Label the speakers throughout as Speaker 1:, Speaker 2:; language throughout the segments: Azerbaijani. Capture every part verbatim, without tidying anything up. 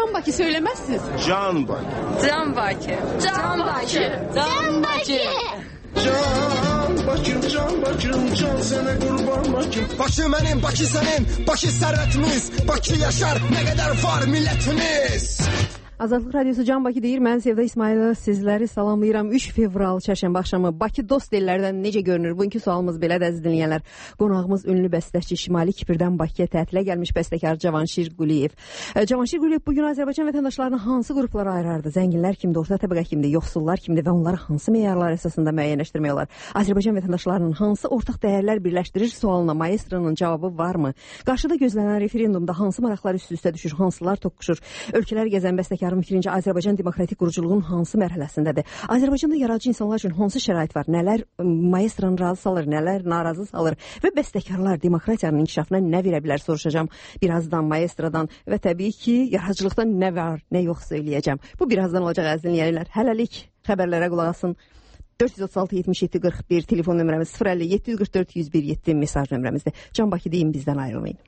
Speaker 1: Can Bakı söylemezsiniz.
Speaker 2: Can Bakı.
Speaker 3: Can Bakı. Can Bakı.
Speaker 1: Can Bakı.
Speaker 2: Can Bakım, can Bakım, can sana kurban Bakım.
Speaker 4: Bakı benim, Bakı senin, Bakı servetimiz. Bakı yaşar, ne kadar var milletimiz.
Speaker 5: Azadlıq Radiosu Can Bakı deyir. Mən Sevda İsmailova sizləri salamlayıram. üç fevral çərşənbə axşamı Bakı dost ellərdən necə görünür? Bugünkü sualımız belədir əziz dinləyənlər. Qonağımız ünlü bəstəçi, Şimali Kipirdən Bakıya tətilə gəlmiş bəstəkar Cavanşir Quliyev. Cavanşir Quliyev bugün Azərbaycan vətəndaşlarını hansı qruplara ayırardı? Zənginlər kimdir, orta təbəqə kimdir, yoxsullar kimdir və onları hansı meyarlar əsasında müəyyənləşdirmək olar? Azərbaycan vətəndaşlarının hansı ortaq dəyərlər birləşdirir sualına maestronun cavabı varmı? Qarşıda gözlənən referendumda hansı maraqlar üst-üstə düşür, hansılar toqquşur? Ölkələr gəzən bəstəkar fikrincə Azərbaycan demokratik quruculuğun hansı mərhələsindədir? Azərbaycanda yaradıcı insanlar üçün hansı şərait var? Nələr maestranı razı salır, nələr narazı salır və bəstəkarlar demokratiyanın inkişafına nə verə bilər soruşacağam birazdan maestrodan və təbii ki, yaradıcılıqda nə var, nə yox söyləyəcəm. Bu birazdan olacaq əziz dinləyənlər. Hələlik xəbərlərə qulaq asın. dörd yüz otuz altı yetmiş yeddi qırx bir telefon nömrəmiz, sıfır əlli yeddi yüz qırx dörd yüz bir yeddi mesaj nömrəmizdir. Can Bakı deyin, bizdən ayrılmayın.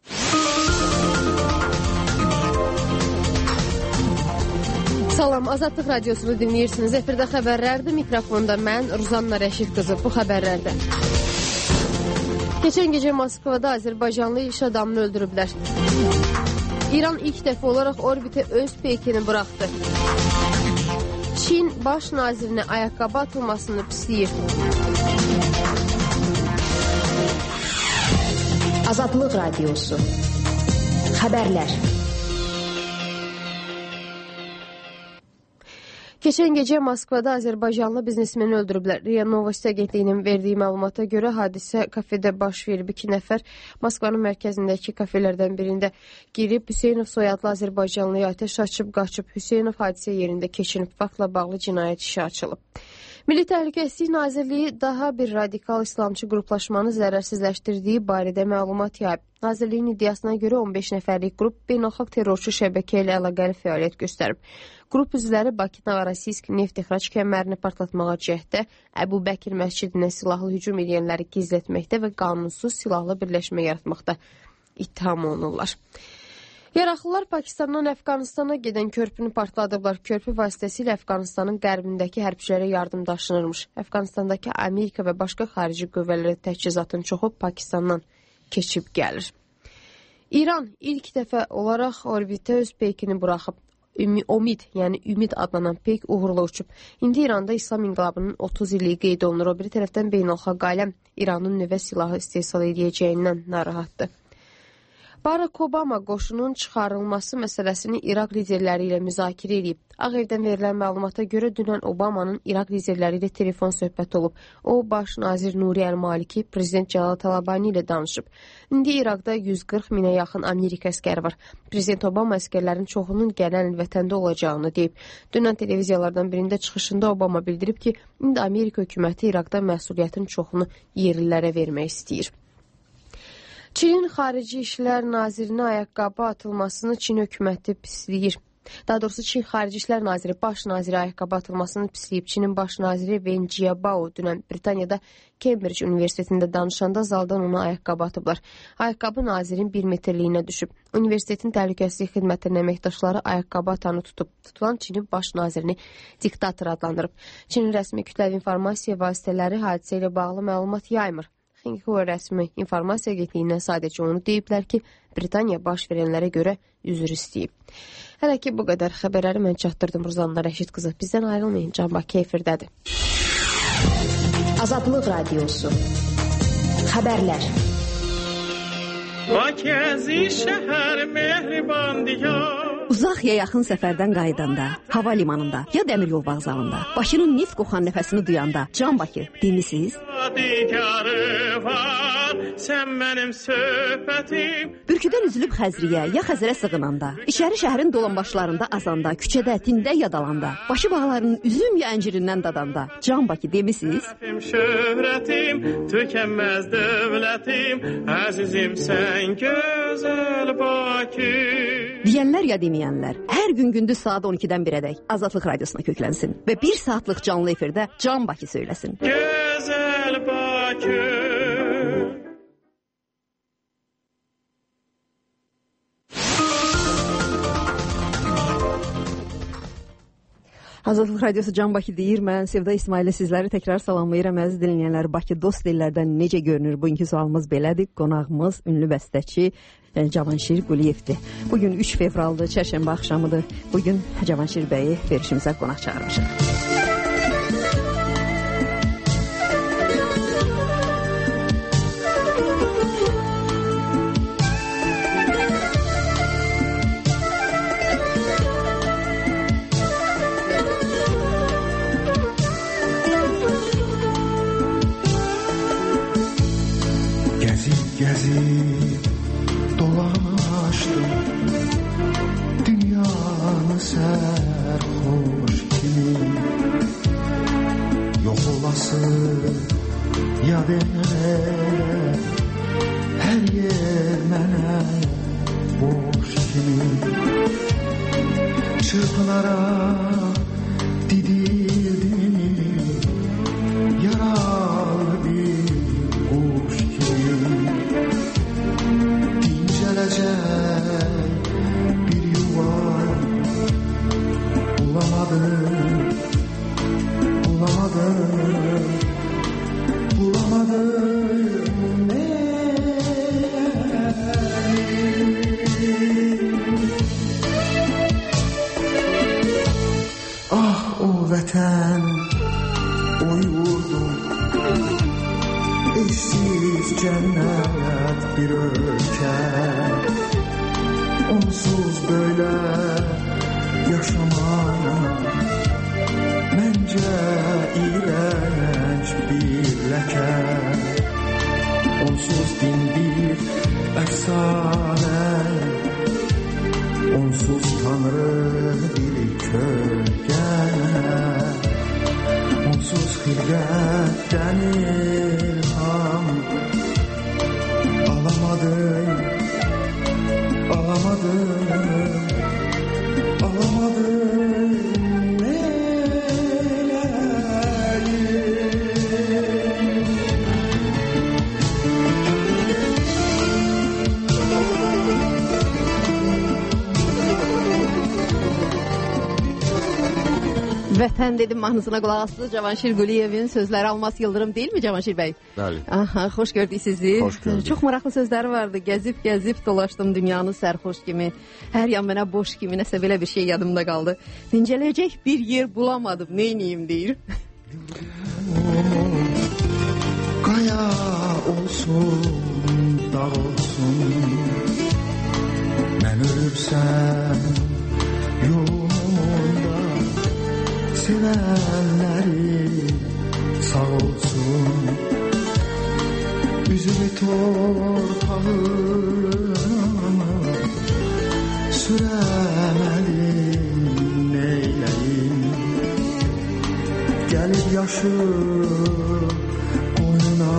Speaker 3: Salam, Azadlıq Radiosunu dinləyirsiniz. Efirdə xəbərlərdir. Mikrofonda mən, Ruzanna Rəşid qızı. Bu xəbərlərdə. Keçən gecə Moskvada Azərbaycanlı iş adamını öldürüblər. İran ilk dəfə olaraq orbitə öz peykini buraxdı. Çin baş nazirinə ayaqqabı atılmasını pisləyir.
Speaker 6: Azadlıq Radiosu. Xəbərlər.
Speaker 3: Keçən gecə Moskvada Azərbaycanlı biznesmeni öldürüblər. R I A Novosti agentliyinin verdiyi məlumata görə hadisə kafedə baş verib. İki nəfər Moskvanın mərkəzindəki kafelərdən birində girib Hüseynov soyadlı Azərbaycanlıya atəş açıb qaçıb. Hüseynov hadisə yerində keçinib. Faktla bağlı cinayət işi açılıb. Milli Təhlükəsizlik Nazirliyi daha bir radikal İslamçı qruplaşmanı zərərsizləşdirdiyi barədə məlumat yayıb. Nazirliyin iddiasına görə on beş nəfərlik qrup beynəlxalq terrorçu şəbəkə ilə əlaqəli fəaliyyət göstərib. Qrup üzvləri Bakı Novorosiysk neft ixrac kəmərini partlatmağa cəhddə, Əbu Bəkir məscidinə silahlı hücum edənləri gizlətməkdə və qanunsuz silahlı birləşmə yaratmaqda ittiham olunurlar. Yaraqlılar Pakistandan Əfqanistana gedən körpünü partladıblar. Körpü vasitəsilə Əfqanistanın qərbindəki hərbçilərə yardım daşınırmış. Əfqanistandakı Amerika və başqa xarici qüvvələrə təchizatın çoxu Pakistandan keçib gəlir. İran ilk dəfə olaraq orbitə öz peykini buraxıb. Omid, yəni Ümid adlanan peyk uğurla uçub. İndi İranda İslam inqilabının otuz illiyi qeyd olunur. O biri tərəfdən beynəlxalq aləm İranın nüvə silahı istehsal edəcəyindən narahatdır. Barack Obama qoşunun çıxarılması məsələsini İraq liderləri ilə müzakirə edib. Ağ Evdən verilən məlumata görə dünən Obamanın İraq liderləri ilə telefon söhbəti olub. O, baş nazir Nuri Əl-Maliki, prezident Cəlal Talabani ilə danışıb. İndi İraqda yüz qırx minə yaxın Amerika əskəri var. Prezident Obama əskərlərin çoxunun gələn il vətəndə olacağını deyib. Dünən televiziyalardan birində çıxışında Obama bildirib ki, indi Amerika hökuməti İraqda məsuliyyətin çoxunu yerlilərə vermək istəyir. Çinin Xarici İşlər Nazirinə ayaqqabı atılmasını Çin hökuməti pisləyir. Daha doğrusu Çin Xarici İşlər Naziri, baş naziri ayaqqabı atılmasını pisləyib. Çinin baş naziri Wen Jiabao dünən Britaniyada Cambridge Universitetində danışanda zaldan ona ayaqqabı atıblar. Ayaqqabı nazirin bir metrliyinə düşüb. Universitetin təhlükəsizlik xidmətinin əməkdaşları ayaqqabı atanı tutub. Tutulan Çinin baş nazirini diktator adlandırıb. Çinin rəsmi kütləvi informasiya vasitələri hadisə ilə bağlı məlumat yaymır. Xinhua rəsmi informasiya agentliyindən sadəcə onu deyiblər ki, Britaniya baş verənlərə görə üzr istəyib. Hələ ki, bu qədər xəbərləri mən çatdırdım. Ruzanna Rəşid qızı. Bizdən ayrılmayın. Can Bakı efirdədir.
Speaker 6: Azadlıq Radiosu. Xəbərlər.
Speaker 7: Bakızi şəhər mehriban diyar.
Speaker 5: Uzaq ya yaxın səfərdən qayıdanda, hava limanında ya dəmir yol vağzalında, Bakının neft qoxan nəfəsini duyanda, Can Bakı demisiniz?
Speaker 7: Sən mənim söhbətim.
Speaker 5: Bürküdən üzülüb Xəzriyə ya Xəzərə sığınanda, içəri şəhərin dolanbaşlarında azanda, küçədə, tində yadalanda, Bakı bağlarının üzüm ya əncirindən dadanda, Can Bakı demisiniz?
Speaker 7: Şöhrətim, tükənməz dövlətim, əzizim sən gözəl Bakı.
Speaker 5: Deyənlər ya deməyənlər, hər gün gündüz saat on ikidən birədək Azadlıq Radiosuna köklənsin və bir saatlıq canlı efirdə Can Bakı söyləsin.
Speaker 7: Gözəl Bakı.
Speaker 5: Azadlıq Radiosu Can Bakı deyir. Mən Sevda İsmail'lə sizləri təkrar salamlayıram. Əziz dinləyənlər, Bakı dost dillərdən necə görünür? Bugünkü sualımız belədir. Qonağımız ünlü bəstəçi Cavanşir Quliyevdir. Bugün üç fevraldır, çərşənbə axşamıdır. Bugün Cavanşir bəyi verişimizə qonaq çağırmışıq.
Speaker 2: Gezip dolaştım dünyanı sərxoş kimi, yok olası yad elə, hər yer mənə boş kimi, çırpınarak didildim yaralı bir kuş kimi. Bir yuva bulamadım, bulamadım, bulamadım. Ah o vətən, o yurdum, eşsiz cennet bir ülke. Onsuz böyle yaşamak bence iğrenç bir leke. Onsuz din bir efsane, onsuz Tanrı bir kölge, onsuz hilvetten ilham alamadım. Alamadım, alamadım, neleyim.
Speaker 5: Vətən dedim mahnısına qulaq asdı. Cavanşir Quliyevin sözləri Almas Yıldırım değil mi Cavanşir bəy?
Speaker 8: Bəli.
Speaker 5: Aha, xoş gördük sizi.
Speaker 8: Xoş gördük.
Speaker 5: Çox maraqlı sözləri vardı. Gəzib gəzib dolaşdım dünyanı sərxoş kimi. Hər yan mənə boş kimi, nəsə belə bir şey yadımda qaldı. Dincələcək bir yer bulamadım. Neyniyim deyir.
Speaker 2: Qaya olsun, dağ olsun, mən ölürsəm yolunda, sevenleri sağ olsun. Üzümü torpağıma süremedim, neyleyim. Gelip yaşı koynuna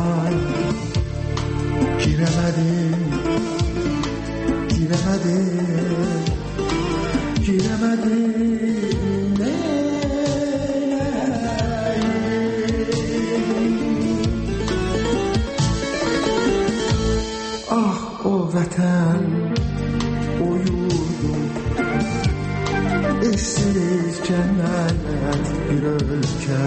Speaker 2: giremedim, giremedim, giremedim, neyleyim. Ah o vətən, o yurdum, eşsiz cennet bir ülke.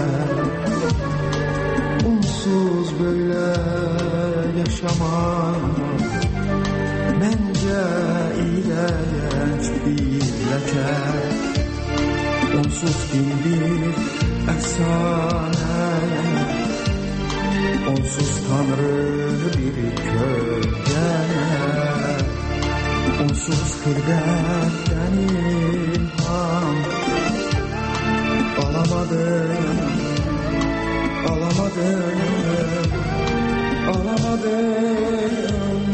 Speaker 2: Onsuz böyle yaşamak bence iğrenç bir leke. Onsuz din bir efsane, onsuz Tanrı bir kölge, onsuz hırdetten ilham alamadım, alamadım, alamadım,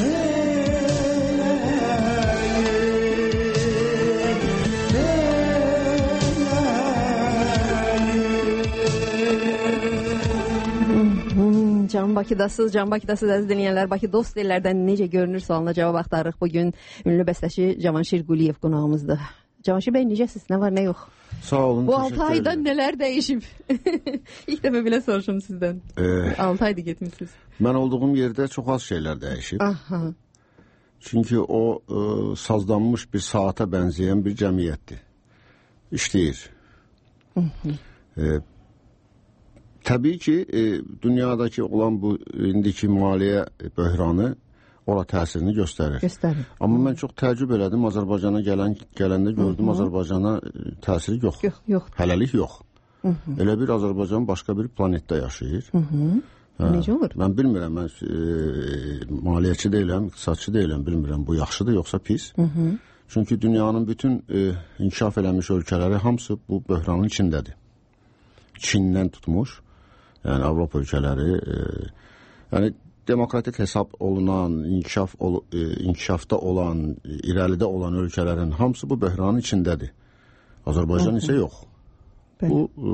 Speaker 5: neleyim. Can Bakıdasız, Can Bakıdasız əziz dinləyənlər, Bakı dost dillərdən necə görünür sualına cavab axtarırıq. Bugün ünlü bəstəçi Cavanşir Quliyev qonağımızdır. Cavanşir bəy necəsiz? Nə var, nə yox?
Speaker 8: Sağ olun,
Speaker 5: bu
Speaker 8: teşekkür
Speaker 5: altı ayda
Speaker 8: ederim.
Speaker 5: nələr dəyişib? İlk dəfə belə soruşum sizdən.
Speaker 8: Ee,
Speaker 5: altı ayda getmişsiniz.
Speaker 8: Mən olduğum yerdə çox az şeylər dəyişib.
Speaker 5: Aha.
Speaker 8: Çünki o e, sazlanmış bir saata bənzəyən bir cəmiyyətdir. İşləyir. Hı -hı. E, təbii ki, e, dünyadakı olan bu indiki maliyyə böhranı ora təsirini göstərir.
Speaker 5: Göstərir.
Speaker 8: Amma mən çox təəccüb elədim. Azərbaycana gələn gələndə gördüm, Hı -hı. Azərbaycana təsiri yox.
Speaker 5: Yox, yox.
Speaker 8: Hələlik yox. Hı -hı. Elə bir Azərbaycan başqa bir planetdə yaşayır.
Speaker 5: Hı -hı. Hə, necə olur?
Speaker 8: Mən bilmirəm, mən e, maliyyəçi deyiləm, iqtisadçı deyiləm, bilmirəm bu yaxşıdır yoxsa pis. Hı -hı. Çünki dünyanın bütün e, inkişaf eləmiş ölkələri hamısı bu böhranın içindədir. Çindən tutmuş, yəni Avropa ölkələri, e, yəni demokratik hesab olunan, inkişaf ol, e, inkişafda olan, e, irəlidə olan ölkələrin hamısı bu böhranın içindədir. Azərbaycan isə yox. Bəli. Bu e,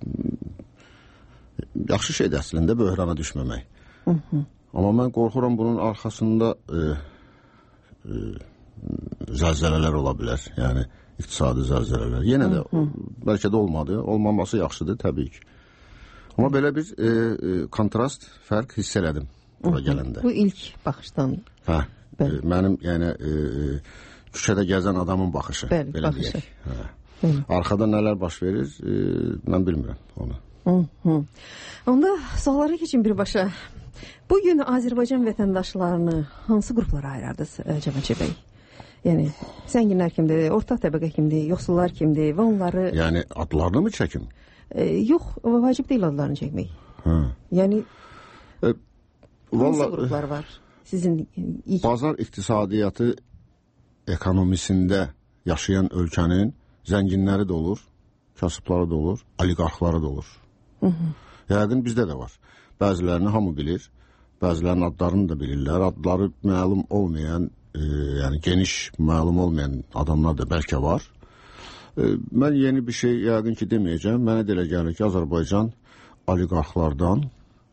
Speaker 8: yaxşı şeydir əslində böhrana düşməmək. Hı -hı. Amma mən qorxuram bunun arxasında e, e, zəlzələlər ola bilər. Yəni iqtisadi zəlzələlər. Yenə də Hı -hı. bəlkə də olmadı. Olmaması yaxşıdır təbii ki. Amma belə bir e, e, kontrast, fərq hiss elədim bura gələndə.
Speaker 5: Bu ilk baxışdan.
Speaker 8: Hə. E, mənim yəni e, küçədə gəzən adamın baxışı.
Speaker 5: Bəli,
Speaker 8: belə
Speaker 5: baxışı.
Speaker 8: Hə. Arxada nələr baş verir, e, mən bilmirəm onu.
Speaker 5: Hı -hı. Onda suallara keçin birbaşa. Bugün Azərbaycan vətəndaşlarını hansı qruplara ayırardınız Cavanşir bəy? Yəni zənginlər kimdir, orta təbəqə kimdir, yoxsullar kimdir və onları...
Speaker 8: Yəni adlarını mı çəkim?
Speaker 5: E, yox, vacib deyil adlarını çəkmək.
Speaker 8: Hə.
Speaker 5: Yəni
Speaker 8: e,
Speaker 5: hansı
Speaker 8: vallahi,
Speaker 5: qruplar var? Sizin ilk...
Speaker 8: Bazar iqtisadiyyatı ekonomisində yaşayan ölkənin zənginləri də olur, kasıbları da olur, oliqarxları da olur. Hı -hı. Yəqin bizdə də var. Bəzilərini hamı bilir, bəzilərinin adlarını da bilirlər. Adları məlum olmayan, e, yəni geniş məlum olmayan adamlar da bəlkə var. E, mən yeni bir şey yəqin ki deməyəcəm. Mənə də elə gəlir ki, Azərbaycan oliqarxlardan,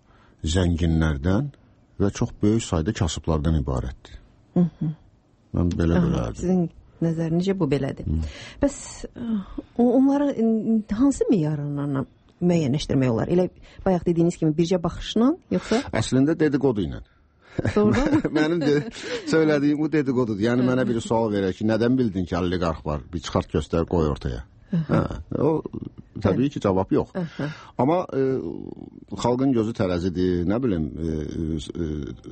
Speaker 8: zənginlərdən və çox böyük sayda kasıblardan ibarətdir. Hı -hı. Mən belə görərdim.
Speaker 5: Sizin nəzərinizcə bu belədir. Hı. Bəs onları hansı meyarlarla müəyyənləşdirmək olar? Elə bayaq dediyiniz kimi bircə baxışla, yoxsa?
Speaker 8: Əslində dedikodu ilə.
Speaker 5: Doğrudan mı?
Speaker 8: Mənim de, söylədiyim bu dedikodudur. Yəni mənə bir sual verək ki, nədən bildin ki, oliqarx var? Bir çıxart göstər, qoy ortaya. Hə, o təbii ki, cavab yox. Amma e, xalqın gözü tərəzidir, nə bilim, e, e,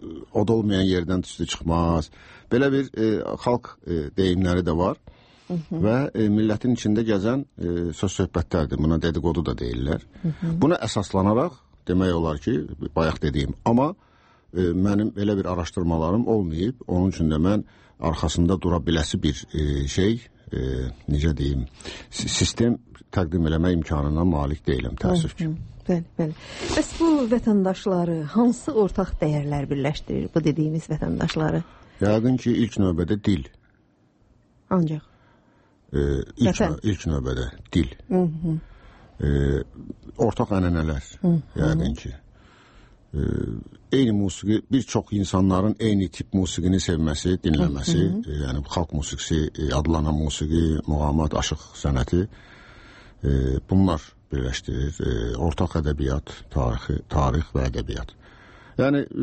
Speaker 8: od olmayan yerdən tüstü çıxmaz. Belə bir e, xalq e, deyimləri də var. Hı -hı. Və e, millətin içində gəzən e, söz söhbətlərdir. Buna dedikodu da deyirlər. Hı -hı. Buna əsaslanaraq demək olar ki, bayaq dediyim. Amma e, mənim elə bir araşdırmalarım olmayıb. Onun üçün də mən arxasında dura biləsi bir e, şey, e, necə deyim, sistem təqdim eləmə imkanına malik deyiləm, təəssüf ki.
Speaker 5: Bəli, bəli. Bəs bu vətəndaşları hansı ortaq dəyərlər birləşdirir, bu dediyimiz vətəndaşları?
Speaker 8: Yəqin ki, ilk növbədə dil.
Speaker 5: Ancaq?
Speaker 8: E, ilk, nö ilk növbədə dil. Hı -hı. E, ortaq ənənələr, Hı -hı. yəqin ki. E, eyni musiqi, bir çox insanların eyni tip musiqini sevməsi, dinləməsi, Hı -hı. E, yəni xalq musiqisi, e, adlanan musiqi, muğamat, aşıq sənəti, e, bunlar birləşdirir. E, ortaq ədəbiyyat, tarixi, tarix və ədəbiyyat. Yəni e,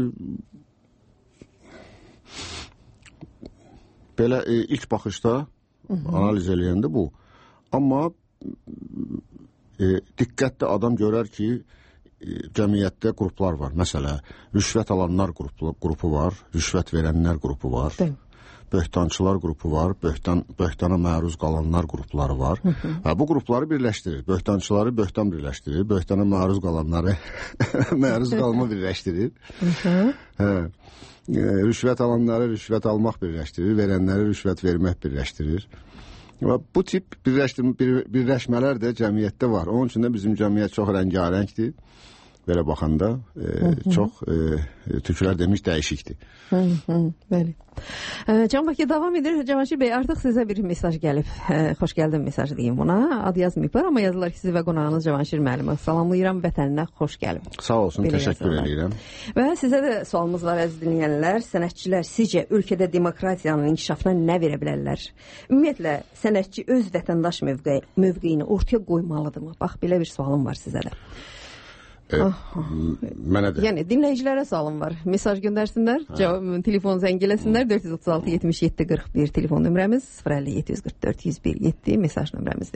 Speaker 8: belə e, ilk baxışda Hı -hı. analiz eləyəndə bu. Amma e, diqqətli adam görər ki, e, cəmiyyətdə qruplar var. Məsələn, rüşvət alanlar qrupu, qrupu var, rüşvət verənlər qrupu var, Hı. böhtançılar qrupu var, böhtan, böhtana məruz qalanlar qrupları var. Hı -hı. Hə, bu qrupları birləşdirir. Böhtançıları böhtan birləşdirir, böhtana məruz qalanları məruz qalma birləşdirir. Hı -hı. Hə. E, rüşvət alanları rüşvət almaq birləşdirir, verənləri rüşvət vermək birləşdirir. Və bu tip birləşdirmə, bir, birləşmələr də cəmiyyətdə var. Onun üçün də bizim cəmiyyət çox rəngarəngdir. Belə baxanda e, hı -hı. çox e, türklər demiş dəyişikdir.
Speaker 5: Hı -hı, bəli. E, Can Bakı davam edir. Cavanşir bəy, artıq sizə bir mesaj gəlib. E, xoş gəldin mesajı deyim buna. Ad yazmayıblar, amma yazılar ki, sizi və qonağınız Cavanşir müəllimi salamlayıram, vətəninə xoş gəlib.
Speaker 8: Sağ olsun, Belə təşəkkür yazırlar. edirəm.
Speaker 5: Və sizə də sualımız var, əziz dinləyənlər. Sənətçilər sizcə ölkədə demokratiyanın inkişafına nə verə bilərlər? Ümumiyyətlə, sənətçi öz vətəndaş mövqe, mövqeyini ortaya qoymalıdırmı? Bax, belə bir sualım var sizə də.
Speaker 8: E, mənə də.
Speaker 5: Yəni dinləyicilərə sualım var. Mesaj göndərsinlər, cavab, telefon zəng eləsinlər. dörd yüz otuz altı yetmiş yeddi qırx bir telefon nömrəmiz, sıfır əlli yeddi yüz qırx dörd yüz bir yeddi mesaj nömrəmizdir.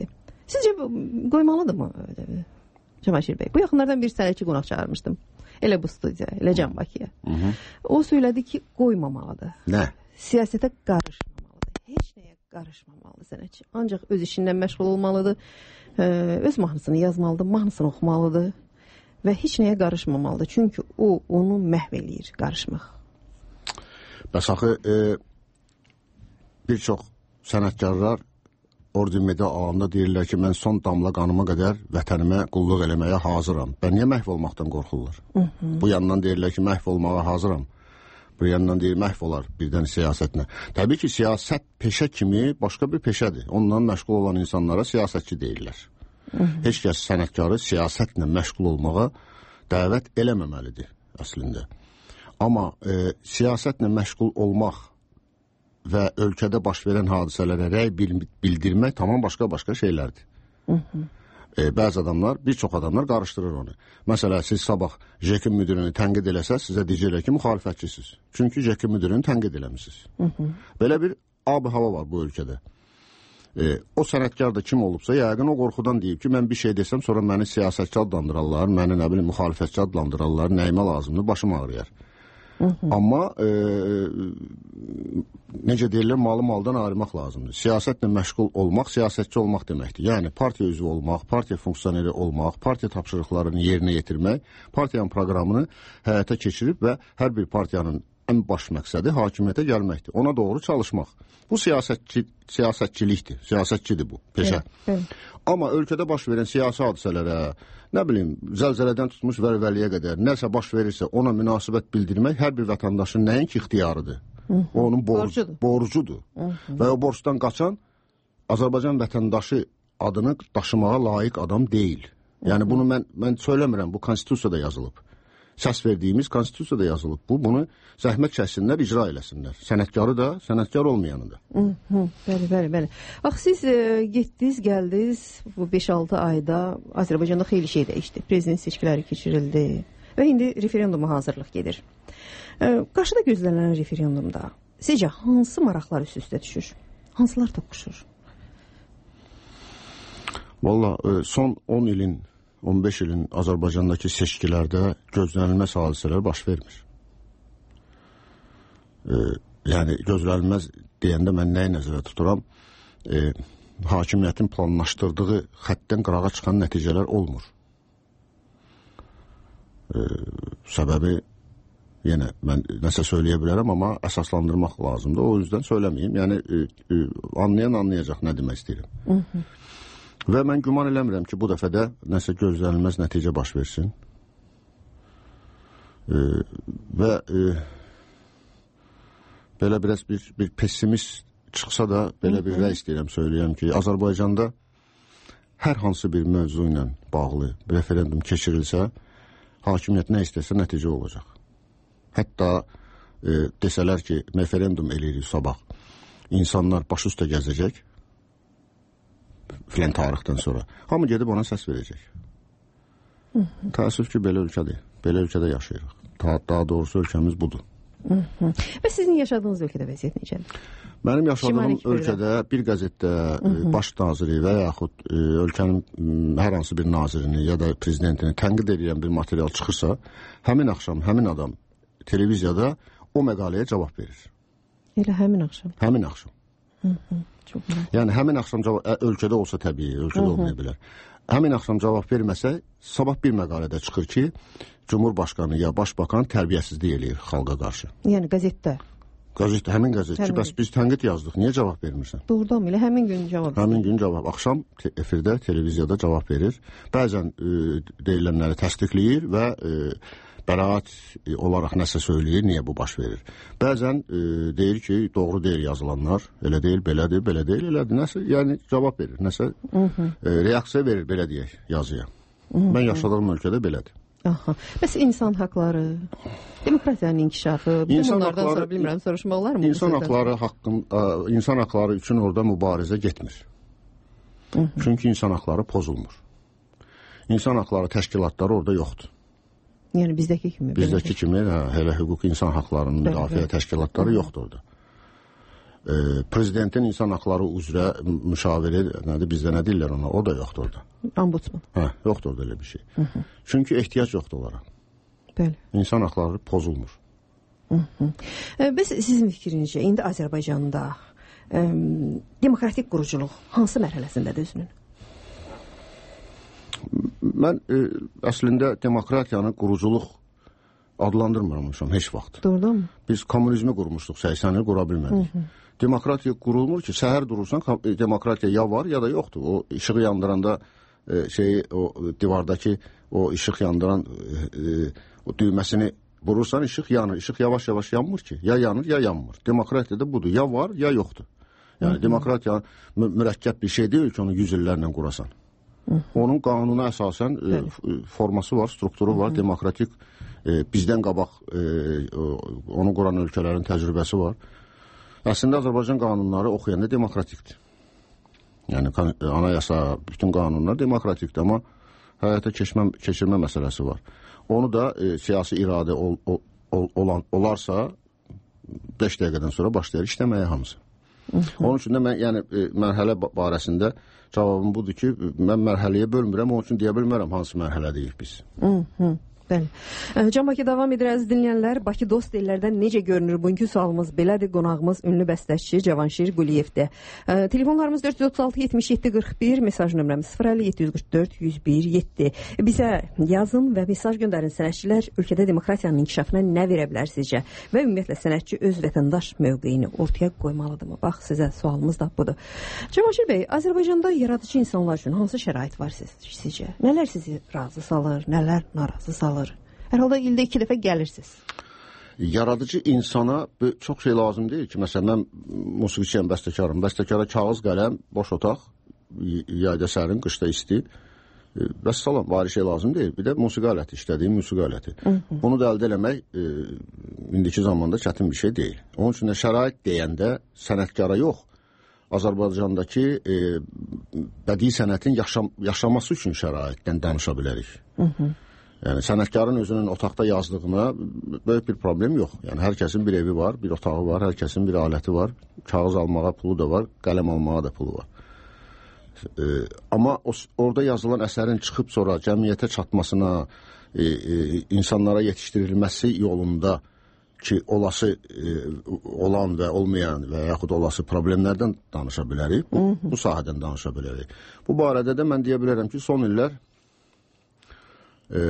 Speaker 5: Sizcə qoymalıdırmı Cavanşir bəy? Bu yaxınlardan bir sənətçi qonaq çağırmışdım. Elə bu studiya, elə Can Bakıya. O söylədi ki, qoymamalıdır.
Speaker 8: Nə?
Speaker 5: Siyasətə qarışmamalıdır. Heç nəyə qarışmamalıdır sənətçi. Ancaq öz işindən məşğul olmalıdır. Öz mahnısını yazmalıdır, mahnısını oxumalıdır və heç nəyə qarışmamalıdır. Çünki o, onu məhv eləyir, qarışmaq.
Speaker 8: Bəs axı, e, bir çox sənətkarlar ordu medal alanda deyirlər ki, mən son damla qanıma qədər vətənimə qulluq eləməyə hazıram. Və niyə məhv olmaqdan qorxurlar? Hı -hı. Bu yandan deyirlər ki, məhv olmağa hazıram. Bu yandan deyir, məhv olar birdən siyasətinə. Təbii ki, siyasət peşə kimi başqa bir peşədir. Ondan məşğul olan insanlara siyasətçi deyirlər. Hı -hı. Heç kəs sənətkarı siyasətlə məşğul olmağa dəvət eləməməlidir əslində. Amma e, siyasətlə məşğul olmaq və ölkədə baş verən hadisələrə rəy bildirmək tamam başqa-başqa şeylərdir. Hı -hı. E, bəzi adamlar, bir çox adamlar qarışdırır onu. Məsələn, siz sabah J E K-in müdirini tənqid eləsəz, sizə deyəcəklər ki, müxalifətçisiniz. Çünki J E K-in müdirini tənqid eləmişsiniz. Hı -hı. Belə bir ab-ı hava var bu ölkədə. E, o sənətkar da kim olubsa, yəqin o qorxudan deyib ki, mən bir şey desəm, sonra məni siyasətçi adlandırarlar, məni nə bilim müxalifətçi adlandırarlar, nəyimə lazımdır, başım ağrıyar. Hı -hı. Amma e, necə deyirlər, malı maldan ayırmaq lazımdır. Siyasətlə məşğul olmaq, siyasətçi olmaq deməkdir. Yəni, partiya üzvü olmaq, partiya funksioneri olmaq, partiya tapşırıqlarını yerinə yetirmək, partiyanın proqramını həyata keçirib və hər bir partiyanın ən baş məqsədi hakimiyyətə gəlməkdir. Ona doğru çalışmaq. Bu siyasətçi, siyasətçilikdir, siyasətçidir bu, peşə. Evet, evet. Amma ölkədə baş verən siyasi hadisələrə, nə bilim, zəlzələdən tutmuş vəlvəliyə qədər nəsə baş verirsə, ona münasibət bildirmək hər bir vətəndaşın nəinki ixtiyarıdır. Hı -hı. O onun borc, borcudur. borcudur. Hı -hı. Və o borcdan qaçan Azərbaycan vətəndaşı adını daşımağa layiq adam deyil. Yəni, hı -hı. bunu mən, mən söyləmirəm, bu konstitusiyada yazılıb. Səs verdiyimiz konstitusiyada yazılıb. Bu, bunu zəhmət çəksinlər, icra eləsinlər. Sənətkarı da, sənətkar olmayanı da.
Speaker 5: Hı -hı. Bəli, bəli, bəli. Ax, siz e, getdiniz, gəldiniz bu beş altı ayda Azərbaycanda xeyli şey dəyişdi. Prezident seçkiləri keçirildi və indi referenduma hazırlıq gedir. E, qarşıda gözlənilən referendumda sizcə hansı maraqlar üst-üstə düşür? Hansılar toqquşur?
Speaker 8: Valla, e, son on ilin on beş ilin Azərbaycandakı seçkilərdə gözlənilməz hadisələr baş vermir. E, yəni, gözlənilməz deyəndə mən nəyi nəzərə tuturam? E, hakimiyyətin planlaşdırdığı xəttdən qırağa çıxan nəticələr olmur. E, səbəbi, yenə mən nəsə söyləyə bilərəm, amma əsaslandırmaq lazımdır. O yüzden söyləməyim. Yəni, e, e, anlayan anlayacaq nə demək istəyirəm. Hı -hı. Və mən güman eləmirəm ki, bu dəfə də nəsə gözlənilməz nəticə baş versin. E, və e, belə biraz bir, bir pessimist çıxsa da belə bir rəy istəyirəm, söyləyəm ki, Azərbaycanda hər hansı bir mövzu ilə bağlı referendum keçirilsə, hakimiyyət nə istəsə nəticə olacaq. Hətta e, desələr ki, referendum eləyirik sabah, insanlar baş üstə gəzəcək, filan tarixdən sonra. Hamı gedib ona səs verəcək. Hı -hı. Təəssüf ki, belə ölkədir. Belə ölkədə yaşayırıq. Daha, daha doğrusu ölkəmiz budur.
Speaker 5: Hı -hı. Və sizin yaşadığınız ölkədə vəziyyət necədir?
Speaker 8: Mənim yaşadığım ölkədə bir qəzetdə Hı -hı. baş naziri və yaxud e, ölkənin hər hansı bir nazirini ya da prezidentini tənqid edən bir material çıxırsa, həmin axşam, həmin adam televiziyada o məqaləyə cavab verir.
Speaker 5: Elə həmin axşam?
Speaker 8: Həmin axşam.
Speaker 5: Hı -hı. Çox
Speaker 8: yəni, həmin axşam cavab, ölkədə olsa təbii, ölkədə Hı -hı. olmaya bilər. Həmin axşam cavab verməsə, sabah bir məqalədə çıxır ki, Cumhurbaşqanı ya Başbakan tərbiyəsizlik eləyir xalqa qarşı.
Speaker 5: Yəni, qəzetdə?
Speaker 8: Qəzetdə, həmin qəzetçi, həmin bəs biz tənqid yazdıq, niyə cavab vermirsən?
Speaker 5: Doğrudan elə həmin gün cavab verir.
Speaker 8: Həmin gün cavab, axşam te efirdə, televiziyada cavab verir. Bəzən e, deyilənləri təsdiqləyir və e, bəraət olaraq nəsə söyləyir, niyə bu baş verir. Bəzən e, deyir ki, doğru deyil yazılanlar, elə deyil, belədir, belə deyil, elədir, nəsə, yəni cavab verir, nəsə e, reaksiya verir, belə deyək, yazıya. Hı -hı. Mən yaşadığım ölkədə belədir.
Speaker 5: Aha. Bəs insan haqları, demokratiyanın inkişafı, bütün bunlardan sonra bilmirəm, soruşmaq olar mı?
Speaker 8: İnsan haqları haqqın, ə, insan haqları üçün orada mübarizə getmir. Hı -hı. Çünki insan haqları pozulmur. İnsan haqları təşkilatları orada yoxdur.
Speaker 5: Yəni bizdəki kimi?
Speaker 8: Bizdəki kimi, hə, elə hüquq insan haqlarının müdafiə təşkilatları yoxdur orada. e, prezidentin insan haqları üzrə müşaviri, nədir, bizdə nə deyirlər ona, o da yoxdur orada.
Speaker 5: Ombudsman.
Speaker 8: Hə, yoxdur orada elə bir şey. Hı -hı. Çünki ehtiyac yoxdur onlara.
Speaker 5: Bəli.
Speaker 8: İnsan haqları pozulmur.
Speaker 5: Hı -hı. E, bəs sizin fikrincə, indi Azərbaycanda e, demokratik quruculuq hansı mərhələsindədir özünün?
Speaker 8: Mən e, əslində demokratiyanı quruculuq adlandırmırmışam heç vaxt.
Speaker 5: Doğrudanmı?
Speaker 8: Biz kommunizmi qurmuşduq, səksən il qura bilmədik. Hı -hı. Demokratiya qurulmur ki, səhər durursan demokratiya ya var ya da yoxdur. O işığı yandıranda e, şeyi o divardakı o işıq yandıran e, e, o düyməsini vurursan işıq yanır. İşıq yavaş-yavaş yanmır ki. Ya yanır ya yanmır. Demokratiya da budur. Ya var ya yoxdur. Yəni Hı -hı. demokratiya mü mürəkkəb bir şey deyil ki, onu yüz illərlə qurasan. Hı -hı. Onun qanuna əsasən e, forması var, strukturu var, Hı -hı. demokratik e, bizdən qabaq e, onu quran ölkələrin təcrübəsi var. Əslində Azərbaycan qanunları oxuyanda demokratikdir. Yəni anayasa, bütün qanunlar demokratikdir, amma həyata keçmə, keçirmə məsələsi var. Onu da e, siyasi iradə ol, ol, ol, olan olarsa beş dəqiqədən sonra başlayır işləməyə hamısı. Hı -hı. Onun üçün də mən yəni e, mərhələ barəsində cavabım budur ki, mən mərhələyə bölmürəm, onun üçün deyə bilmərəm hansı mərhələ deyik biz.
Speaker 5: Hı -hı. Bəli. Can Bakı davam edir əziz dinləyənlər. Bakı dost ellərdən necə görünür? Bugünkü sualımız belədir. Qonağımız ünlü bəstəçi Cavanşir Quliyevdir. E, telefonlarımız dörd yüz otuz altı yetmiş yeddi qırx bir, mesaj nömrəmiz sıfır əlli yeddi yüz qırx dörd yüz bir yeddi. Bizə yazın və mesaj göndərin. Sənətçilər ölkədə demokratiyanın inkişafına nə verə bilər sizcə? Və ümumiyyətlə sənətçi öz vətəndaş mövqeyini ortaya qoymalıdırmı? Bax, sizə sualımız da budur. Cavanşir bəy, Azərbaycanda yaradıcı insanlar üçün hansı şərait var siz, sizcə? Nələr sizi razı salır, nələr narazı salır? Hər halda ildə iki dəfə gəlirsiniz.
Speaker 8: Yaradıcı insana çox şey lazım deyil ki, məsələn, mən musiqiçiyəm, bəstəkarım. Bəstəkara kağız, qələm, boş otaq, yayda sərin, qışda isti. Bəs salam, bari şey lazım deyil. Bir də musiqi aləti, işlədiyim musiqi aləti. Hı -hı. Bunu da əldə eləmək e, indiki zamanda çətin bir şey deyil. Onun üçün də şərait deyəndə sənətkara yox, Azərbaycandakı e, bədii sənətin yaşam, yaşaması üçün şəraitdən danışa bilərik. Hı -hı. Yəni sənətkarın özünün otaqda yazdığına böyük bir problem yox. Yəni hər kəsin bir evi var, bir otağı var, hər kəsin bir aləti var. Kağız almağa pulu da var, qələm almağa da pulu var. E, amma o, orada yazılan əsərin çıxıb sonra cəmiyyətə çatmasına, e, e, insanlara yetişdirilməsi yolunda ki, olası e, olan və olmayan və yaxud olası problemlərdən danışa bilərik. Bu, Hı -hı. bu sahədən danışa bilərik. Bu barədə də mən deyə bilərəm ki, son illər E,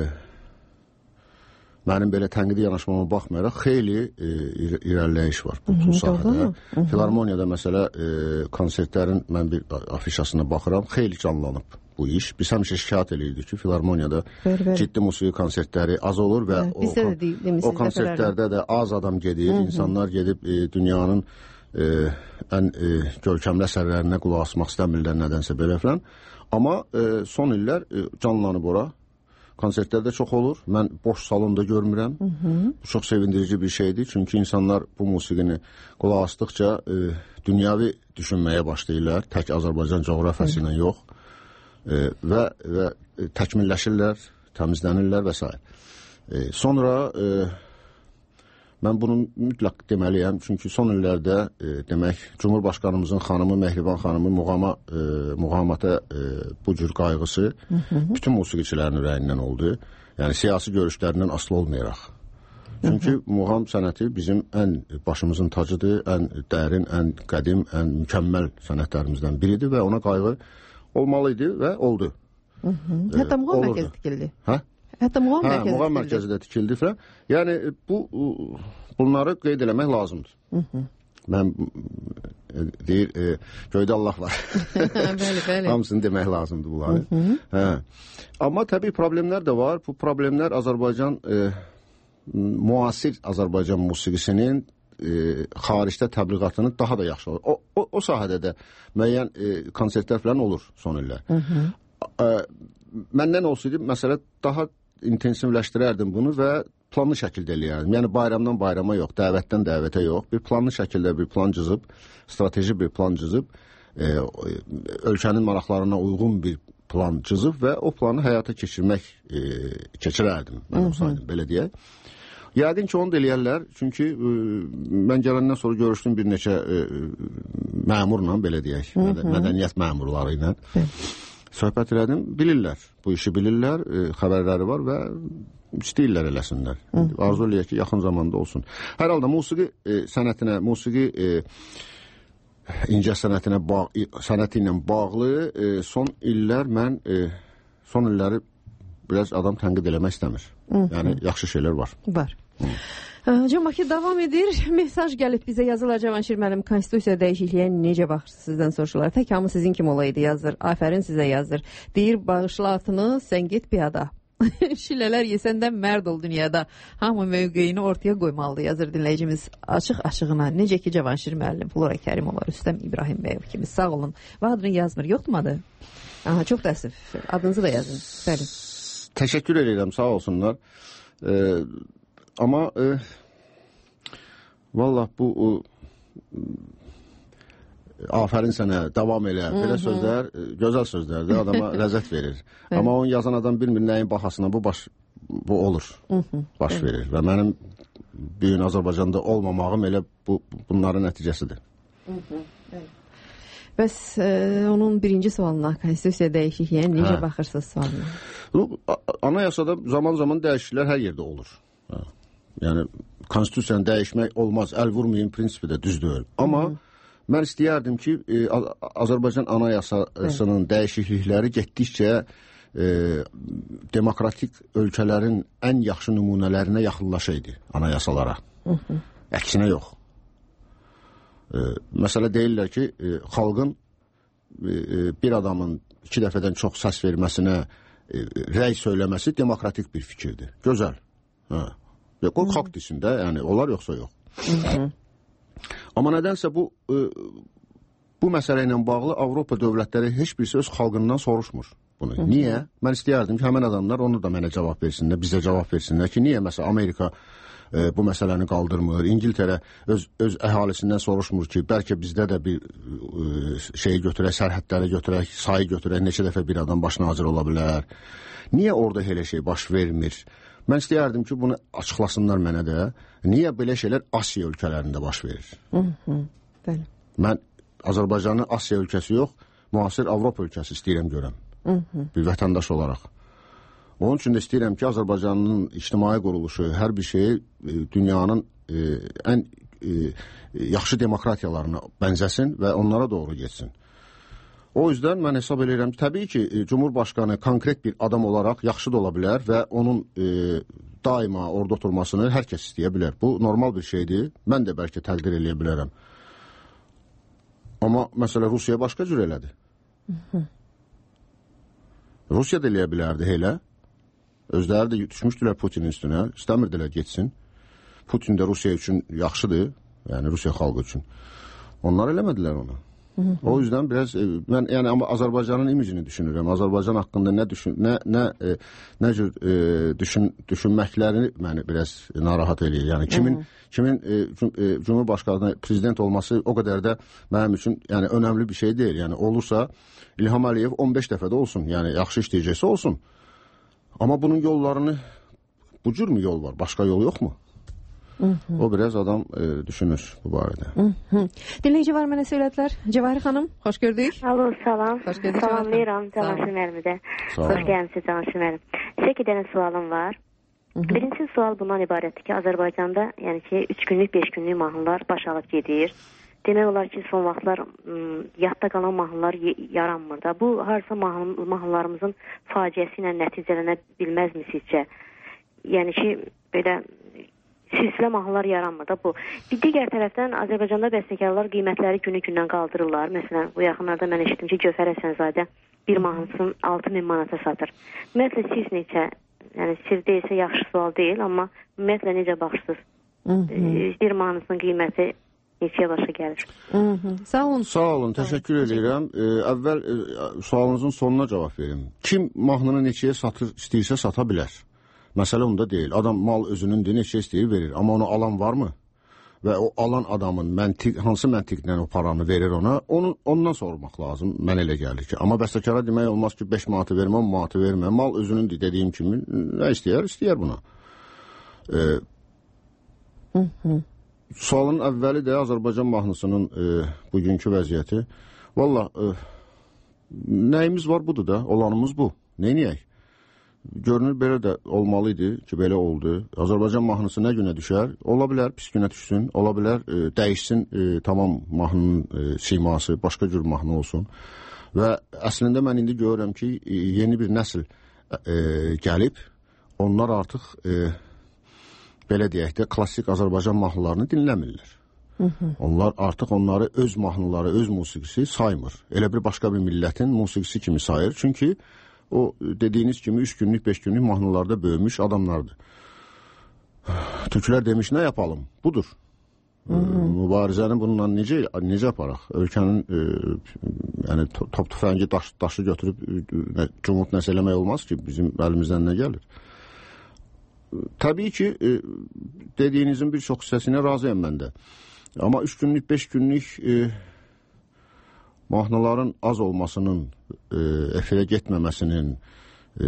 Speaker 8: mənim belə tənqidi yanaşmama baxmayaraq xeyli e, ir irəliləyiş var bu, bu sahədə. Filarmoniyada məsələ e, konsertlərin mən bir afişasına baxıram, xeyli canlanıb bu iş. Biz həmişə şikayət edirdik ki, Filarmoniyada ver, ver. ciddi musiqi konsertləri az olur və
Speaker 5: Hə,
Speaker 8: o, kon o konsertlərdə də az adam gedir. Hı -hı. İnsanlar gedib e, dünyanın e, ən e, görkəmli əsərlərinə qulaq asmaq istəmirlər nədənsə belə filan. Amma e, son illər e, canlanıb ora. Konsertlərdə çox olur. Mən boş salonda görmürəm. Hı -hı. Bu çox sevindirici bir şeydir. Çünki insanlar bu musiqini qulaq asdıqca e, dünyavi düşünməyə başlayırlar. Tək Azərbaycan coğrafiyası ilə yox. E, və və təkmilləşirlər, təmizlənirlər və s. E, sonra e, mən bunu mütləq deməliyəm. Çünki son illərdə e, demək Cumhurbaşqanımızın xanımı, Mehriban xanımı muğama, e, muğamata e, bu cür qayğısı hı -hı. bütün musiqiçilərin ürəyindən oldu. Yəni siyasi görüşlərindən asılı olmayaraq. Çünki hı -hı. muğam sənəti bizim ən başımızın tacıdır, ən dərin, ən qədim, ən mükəmməl sənətlərimizdən biridir və ona qayğı olmalı idi və oldu.
Speaker 5: Hı -hı. Hətta e, muğam mərkəzi tikildi.
Speaker 8: Hə?
Speaker 5: Hətta muğam
Speaker 8: hə,
Speaker 5: mərkəzi,
Speaker 8: muğam mərkəzi də tikildi falan. Yəni bu bunları qeyd eləmək lazımdır. Hı -hı. Mən deyir, e, göydə Allah var.
Speaker 5: Bəli, bəli.
Speaker 8: Hamısını demək lazımdır bunları. Hı -hı. Hə. Amma təbii problemlər də var. Bu problemlər Azərbaycan e, müasir Azərbaycan musiqisinin e, xaricdə təbliğatının daha da yaxşı olur. O, o, o sahədə də müəyyən e, konsertlər falan olur son illər. Hı -hı. E, məndən olsaydı, məsələ daha intensivləşdirərdim bunu və planlı şəkildə eləyərdim. Yəni bayramdan bayrama yox, dəvətdən dəvətə yox. Bir planlı şəkildə bir plan cızıb, strateji bir plan cızıb, e, ölkənin maraqlarına uyğun bir plan cızıb və o planı həyata keçirmək e, keçirərdim mən olsaydım, belə deyək. Yəqin ki, onu da eləyərlər. Çünki ə, mən gələndən sonra görüşdüm bir neçə ə, məmurla, belə deyək, Hı -hı. mədəniyyət məmurları ilə. Hı. Söhbət elədim, bilirlər. Bu işi bilirlər, ə, xəbərləri var və istəyirlər eləsinlər. Hı -hı. Arzu eləyək ki, yaxın zamanda olsun. Hər halda musiqi ə, sənətinə, musiqi ə, incə sənətinə bağ, sənəti ilə bağlı ə, son illər mən ə, son illəri biraz adam tənqid eləmək istəmir. Hı -hı. Yəni, yaxşı şeylər var.
Speaker 5: Var. Can Bakı davam edir. Mesaj gəlib bizə yazılar. Cavanşir müəllim, konstitusiya dəyişikliyə necə baxırsınız sizdən soruşurlar. Tək hamı sizin kim olaydı yazır. Afərin sizə yazır. Deyir, bağışla atını, sən get piyada. Şilələr yesəndən mərd ol dünyada. Hamı mövqeyini ortaya qoymalıdır, yazır dinləyicimiz açıq-açığına. Necə ki, Cavanşir müəllim, Flora Kərimova, Rüstəm İbrahim bəy kimi. Sağ olun. Və adını yazmır. Yoxdur mu adı? Aha, çox təəssüf. Adınızı da yazın. Bəli.
Speaker 8: Təşəkkür edirəm, sağ olsunlar. Ee, amma e, vallah bu e, afərin sənə, davam elə, belə sözlər, e, gözəl sözlərdir, adama ləzzət verir. Evet. Amma onu yazan adam bilmir nəyin bahasına bu baş bu olur, Hı -hı. baş evet. verir. Və mənim büyün Azərbaycanda olmamağım elə bu, bunların nəticəsidir. Hı -hı. Evet.
Speaker 5: Bəs e, onun birinci sualına, konstitusiya dəyişikliyə necə hə. baxırsınız sualına?
Speaker 8: Anayasada zaman zaman dəyişikliklər hər yerdə olur. Hə. Yəni, konstitusiyanı dəyişmək olmaz, əl vurmayın prinsipi də düz deyil. Amma Hı -hı. mən istəyərdim ki, e, Azərbaycan anayasasının evet. dəyişiklikləri getdikcə e, demokratik ölkələrin ən yaxşı nümunələrinə yaxınlaşaydı anayasalara. Hı -hı. Əksinə yox. E, məsələ deyirlər ki, e, xalqın e, bir adamın iki dəfədən çox səs verməsinə e, rəy söyləməsi demokratik bir fikirdir. Gözəl. Hə. Qoy xalq desin də, yəni olar yoxsa yox. Hı -hı. Amma nədənsə bu e, bu məsələ ilə bağlı Avropa dövlətləri heç birisi öz xalqından soruşmur bunu. Hı -hı. Niyə? Mən istəyərdim ki, həmin adamlar onu da mənə cavab versinlər, bizə cavab versinlər ki, niyə məsələn Amerika e, bu məsələni qaldırmır, İngiltərə öz, öz əhalisindən soruşmur ki, bəlkə bizdə də bir e, şeyi götürək, sərhədləri götürək, sayı götürək, neçə dəfə bir adam baş nazir ola bilər. Niyə orada elə şey baş vermir? Mən istəyərdim ki, bunu açıqlasınlar mənə də. Niyə belə şeylər Asiya ölkələrində baş verir? Hı -hı, bəli. Mən Azərbaycanın Asiya ölkəsi yox, müasir Avropa ölkəsi istəyirəm görəm. Hı -hı. Bir vətəndaş olaraq. Onun üçün də istəyirəm ki, Azərbaycanın ictimai quruluşu, hər bir şeyi dünyanın e, ən e, yaxşı demokratiyalarına bənzəsin və onlara doğru getsin. O yüzden mən hesab edirəm ki, təbii ki, Cumhurbaşkanı konkret bir adam olaraq yaxşı da ola bilər və onun e, daima orada oturmasını hər kəs istəyə bilər. Bu normal bir şeydir. Mən də bəlkə təqdir eləyə bilərəm. Amma məsələ Rusiya başqa cür elədi. Rusiya da eləyə bilərdi elə. Özləri də düşmüşdülər Putinin üstünə. İstəmirdilər getsin. Putin də Rusiya üçün yaxşıdır. Yəni Rusiya xalqı üçün. Onlar eləmədilər onu. Hı -hı. O yüzden biraz e, mən yəni amma Azərbaycanın imicini düşünürəm. Azərbaycan haqqında nə düşün nə nə e, nə cür e, düşün düşünməkləri məni biraz narahat eləyir. Yəni kimin Hı -hı. kimin e, e, Cumhurbaşqanı prezident olması o qədər də mənim üçün yəni önəmli bir şey deyil. Yəni olursa İlham Əliyev on beş dəfə də olsun. Yəni yaxşı işləyəcəksə olsun. Amma bunun yollarını bu cür mü yol var? Başqa yol yoxmu? Hı -hı. O biraz adam e, düşünür bu barədə.
Speaker 5: Hı -hı. Dinləyici var mənə söylədilər. Cəvahir xanım, xoş gördük.
Speaker 9: Alo, salam.
Speaker 5: Xoş gördük.
Speaker 9: Salamlayıram Cavanşir müəllimi də. Xoş gəlmisiniz Cavanşir müəllim. Sizə iki dənə sualım var. Hı -hı. Birinci sual bundan ibarətdir ki, Azərbaycanda yəni ki üç günlük, beş günlük mahnılar baş alıb gedir. Demək olar ki, son vaxtlar yadda qalan mahnılar yaranmır da. Bu harsa mahnılarımızın faciəsi ilə nəticələnə bilməzmi sizcə? Yəni ki, belə silsilə mahnılar yaranmır da bu. Bir digər tərəfdən Azərbaycanda bəstəkarlar qiymətləri günü-gündən qaldırırlar. Məsələn, bu yaxınlarda mən eşitdim ki, Gövhər Həsənzadə bir mahnısını altı min manata satır. Ümumiyyətlə siz necə, yəni siz deyilsə yaxşı sual deyil, amma ümumiyyətlə necə baxırsınız? Bir mahnısının qiyməti neçəyə başa gəlir?
Speaker 5: Hı -hı. Sağ olun.
Speaker 8: Sağ olun, təşəkkür edirəm. Ee, əvvəl e, sualınızın sonuna cavab verim. Kim mahnını neçəyə satır, istəyirsə sata bilər. Məsələ onda deyil. Adam mal özünündür, neçə istəyir verir. Amma onu alan varmı? Və o alan adamın məntiq, hansı məntiqlə o paranı verir ona, onu, ondan sormaq lazım. Mən elə gəlir ki. Amma bəstəkara demək olmaz ki, beş manatı vermə, on manatı vermə. Mal özünündür dediyim kimi, nə istəyər? İstəyər buna. Ee,
Speaker 5: Hı -hı.
Speaker 8: Sualın əvvəli də Azərbaycan mahnısının e, bugünkü vəziyyəti. Valla e, nəyimiz var budur da, olanımız bu. Neyniyək? Görünür belə də olmalıydı ki, belə oldu. Azərbaycan mahnısı nə günə düşər? Ola bilər pis günə düşsün, ola bilər e, dəyişsin e, tamam mahnının e, siması, başqa cür mahnı olsun. Və əslində mən indi görürəm ki, e, yeni bir nəsil e, gəlib, onlar artıq e, belə deyək də klassik Azərbaycan mahnılarını dinləmirlər. Hı -hı. Onlar artıq onları öz mahnıları, öz musiqisi saymır. Elə bir başqa bir millətin musiqisi kimi sayır. Çünki o dediyiniz kimi üç günlük, beş günlük mahnılarda böyümüş adamlardır. Türklər demiş, nə yapalım? Budur. Hı -hı. Mübarizəni bununla necə, necə aparaq? Ölkənin e, yəni, top tüfəngi daş, daşı götürüb e, cumhur nəsə eləmək olmaz ki, bizim əlimizdən nə gəlir? Təbii ki, e, dediyinizin bir çox hissəsinə razıyam mən də. Amma üç günlük, beş günlük e, mahnıların az olmasının, e, efirə getməməsinin e,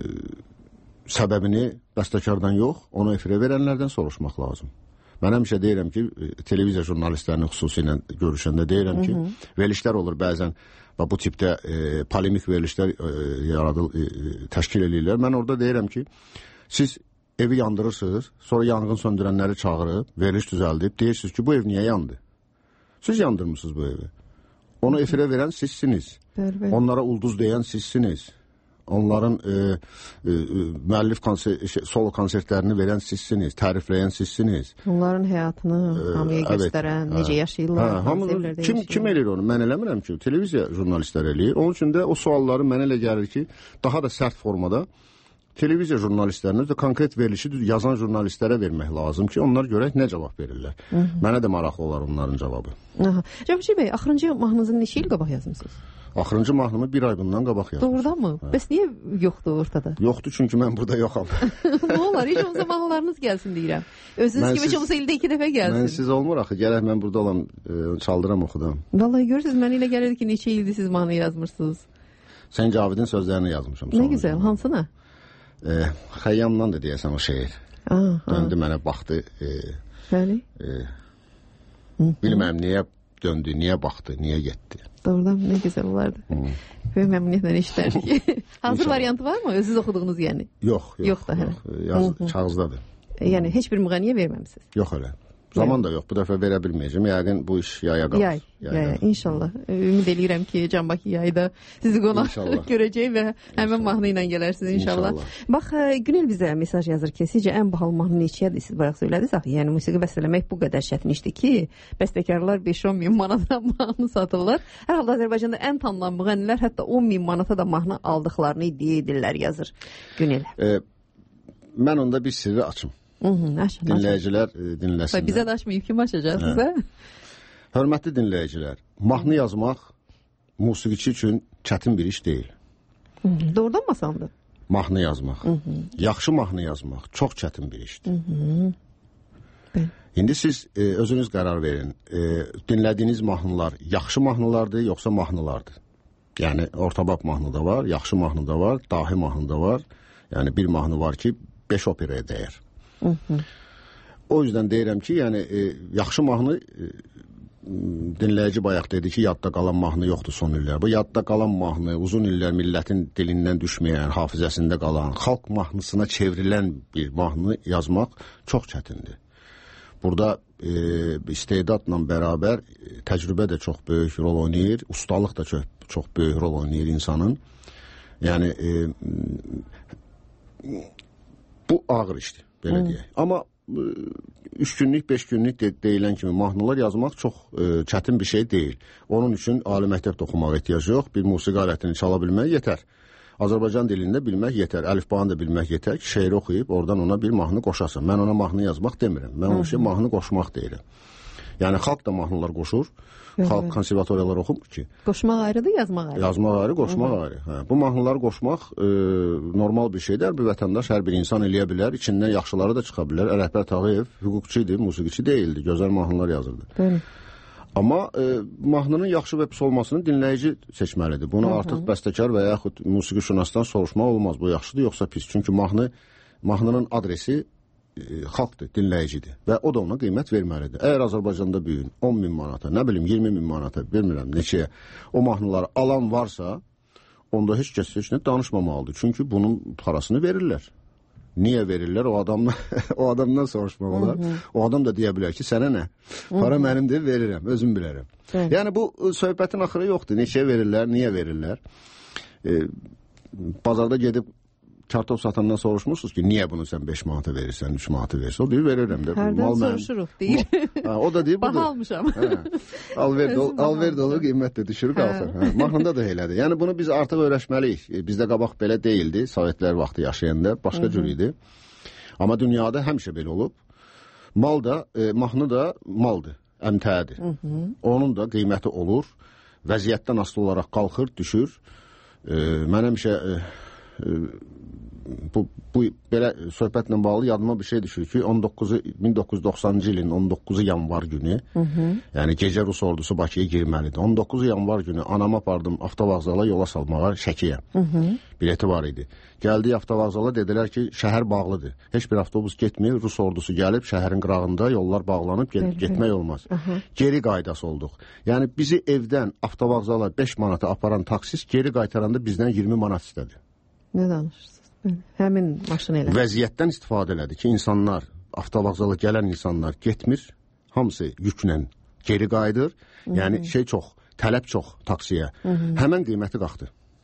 Speaker 8: səbəbini bəstəkardan yox, onu efirə verənlərdən soruşmaq lazım. Mən həmişə deyirəm ki, televiziya jurnalistlərini xüsusilə görüşəndə deyirəm ki, verilişlər olur bəzən və bu tipdə e, polemik verilişlər e, yaradıl, e, təşkil edirlər. Mən orada deyirəm ki, siz evi yandırırsınız, sonra yanğın söndürənləri çağırıb, veriliş düzəldib, deyirsiniz ki, bu ev niyə yandı? Siz yandırmışsınız bu evi. Onu efirə verən sizsiniz. Bəli, bəli. Onlara ulduz deyən sizsiniz. Onların e, e, müəllif konser, solo konsertlərini verən sizsiniz, tərifləyən sizsiniz. Onların həyatını hamıya e, göstərən, evet, necə yaşayırlar. Hə, hamı, kim, kim eləyir onu? Mən eləmirəm ki, televiziya jurnalistləri eləyir. Onun üçün də o sualları mənə elə gəlir ki, daha da sərt formada televiziya jurnalistlərinə də konkret verilişi yazan jurnalistlərə vermək lazım ki, onlar görək nə cavab verirlər. Hı -hı. Mənə də maraqlı olar onların cavabı.
Speaker 5: Cəmşid bəy, axırıncı mahnınızı neçə il qabaq yazmısınız?
Speaker 8: Axırıncı mahnımı bir ay bundan qabaq yazmışım.
Speaker 5: Doğrudan mı? Hə. Bəs niyə yoxdur ortada?
Speaker 8: Yoxdur çünki mən burada yoxam.
Speaker 5: Nə olar? Heç olmasa mahnılarınız gəlsin deyirəm. Özünüz kimi heç olmasa ildə iki dəfə gəlsin.
Speaker 8: Mən siz olmur axı. Gərək mən burada olam, e, çaldıram, oxudam.
Speaker 5: Vallahi görürsünüz, mənə elə gəlirdi ki, neçə ildir siz mahnı yazmırsınız.
Speaker 8: Sən Cavidin sözlərini yazmışam.
Speaker 5: Nə gözəl, hansına?
Speaker 8: E, Xəyyamdan da deyəsən o şeir. Aa, döndü aa. Mənə baxdı. E,
Speaker 5: Bəli.
Speaker 8: E, bilməm niyə döndü, niyə baxdı, niyə getdi.
Speaker 5: Doğrudan nə gözəl olardı. Böyük məmnuniyyətlə eşitərdik. Hazır İnşallah. Variantı var mı? Özünüz oxuduğunuz yəni?
Speaker 8: Yox, yox.
Speaker 5: Yox da hələ.
Speaker 8: Yaz, kağızdadır.
Speaker 5: Yəni heç bir müğənniyə verməmisiniz?
Speaker 8: Yox hələ. Zaman da yox. Bu dəfə verə bilməyəcəm. Yəqin bu iş yaya qalır.
Speaker 5: Yay, yaya. İnşallah. Ümid eləyirəm ki, Can Bakı yayda sizi qonaq görəcək və həmin mahnı ilə gələrsiniz inşallah. İnşallah. Bax, Günel bizə mesaj yazır ki, sizcə ən bahalı mahnı neçədir? Siz bayaq söylədiniz axı. Yəni musiqi bəstələmək bu qədər çətin işdir ki, bəstəkarlar beş on min manata mahnı satırlar. Hər halda Azərbaycanda ən tanınan müğənnilər hətta on min manata da mahnı aldıqlarını iddia edirlər, yazır Günel.
Speaker 8: E, mən onda bir sirri açım.
Speaker 5: Hı -hı, aşın,
Speaker 8: dinləyicilər e, dinləsinlər.
Speaker 5: Bizə də açmayıb, kim açacaqsınız? Hə?
Speaker 8: Hörmətli dinləyicilər, mahnı yazmaq musiqiçi üçün çətin bir iş deyil.
Speaker 5: Hı -hı. Doğrudan mı asandır?
Speaker 8: Mahnı yazmaq. Hı -hı. Yaxşı mahnı yazmaq çox çətin bir işdir. Hı -hı. İndi siz e, özünüz qərar verin. E, dinlədiyiniz mahnılar yaxşı mahnılardır, yoxsa mahnılardır? Yəni ortabab mahnı da var, yaxşı mahnı da var, dahi mahnı da var. Yəni bir mahnı var ki, beş operaya dəyər. Hı -hı. O yüzden deyirəm ki, yəni e, yaxşı mahnı e, dinləyici bayaq dedi ki, yadda qalan mahnı yoxdur son illər. Bu yadda qalan mahnı, uzun illər millətin dilindən düşməyən, hafizəsində qalan, xalq mahnısına çevrilən bir mahnı yazmaq çox çətindir. Burada e, istedadla bərabər e, təcrübə də çox böyük rol oynayır, ustalıq da çox, çox böyük rol oynayır insanın. Yəni e, bu ağır işdir, belə deyək. Amma üç günlük, beş günlük de, deyilən kimi mahnılar yazmaq çox e, çətin bir şey deyil. Onun üçün ali məktəbdə oxumaq ehtiyac yox. Bir musiqi alətini çala bilmək yetər. Azərbaycan dilində bilmək yetər. Əlifbanı da bilmək yetər ki, şeir oxuyub oradan ona bir mahnı qoşasın. Mən ona mahnı yazmaq demirəm. Mən o şey mahnı qoşmaq deyirəm. Yəni xalq da mahnılar qoşur. Xalq konservatoriyalar oxumur ki.
Speaker 5: Qoşmaq ayrıdır, yazmaq ayrı.
Speaker 8: Yazmaq ayrı, qoşmaq ayrı. Hə, bu mahnıları qoşmaq e, normal bir şeydir. Hər bir vətəndaş, hər bir insan eləyə bilər. İçindən yaxşıları da çıxa bilər. Rəhbər Tağıyev hüquqçuydu, musiqiçi deyildi. Gözəl mahnılar yazırdı. Bəli. Amma e, mahnının yaxşı və pis olmasını dinləyici seçməlidir. Bunu Hı -hı. artıq bəstəkar və yaxud musiqi şünasdan soruşmaq olmaz. Bu yaxşıdır, yoxsa pis. Çünki mahnı, mahnının adresi e, xalqdır, dinləyicidir və o da ona qiymət verməlidir. Əgər Azərbaycanda bu gün on min manata, nə bilim iyirmi min manata, bilmirəm neçəyə o mahnıları alan varsa, onda heç kəs heç nə danışmamalıdır. Çünki bunun parasını verirlər. Niyə verirlər? O adam o adamdan soruşmaq olar. O adam da deyə bilər ki, sənə nə? Para mənimdir, verirəm, özüm bilərəm. Hı. Yəni bu söhbətin axırı yoxdur. Neçəyə verirlər, niyə verirlər? E, bazarda gedib kartof satandan soruşmursunuz ki, niyə bunu sən beş manata verirsən, üç manata verirsən? O deyir, verirəm də.
Speaker 5: Hərdən soruşuruq, deyir.
Speaker 8: Ha, o da deyir,
Speaker 5: baha almışam.
Speaker 8: Alver dolu, alver dolu qiymət də düşür qalsın. Hə. Mahnında da elədir. Yəni bunu biz artıq öyrəşməliyik. Bizdə qabaq belə deyildi, Sovetlər vaxtı yaşayanda başqa cür idi. Amma dünyada həmişə belə olub. Mal da, e, mahnı da maldır, əmtəədir. Onun da qiyməti olur. Vəziyyətdən asılı olaraq qalxır, düşür. E, mən həmişə e, e, Bu, bu belə söhbətlə bağlı yadıma bir şey düşür ki, on doqquzu min doqquz yüz doxsanıncı ilin on doqquzu yanvar günü, hı -hı. yəni gecə Rus ordusu Bakıya girməlidir. on doqquzu yanvar günü anamı apardım avtovağzala yola salmağa Şəkiyə. Hı -hı. Bileti var idi. Gəldiyi avtovağzala dedilər ki, şəhər bağlıdır. Heç bir avtobus getmir. Rus ordusu gəlib şəhərin qırağında yollar bağlanıb get getmək olmaz. Hı -hı. Geri qaydası olduq. Yəni bizi evdən avtovağzala beş manata aparan taksis geri qaytaranda bizdən iyirmi manat istədi.
Speaker 5: Nə danışırsınız? Həmin maşın elə.
Speaker 8: Vəziyyətdən istifadə elədi ki, insanlar, avtovağzala gələn insanlar getmir, hamısı yüklə geri qayıdır. Hı -hı. Yəni şey çox, tələb çox taksiyə. Hı -hı. Həmən qiyməti qalxdı.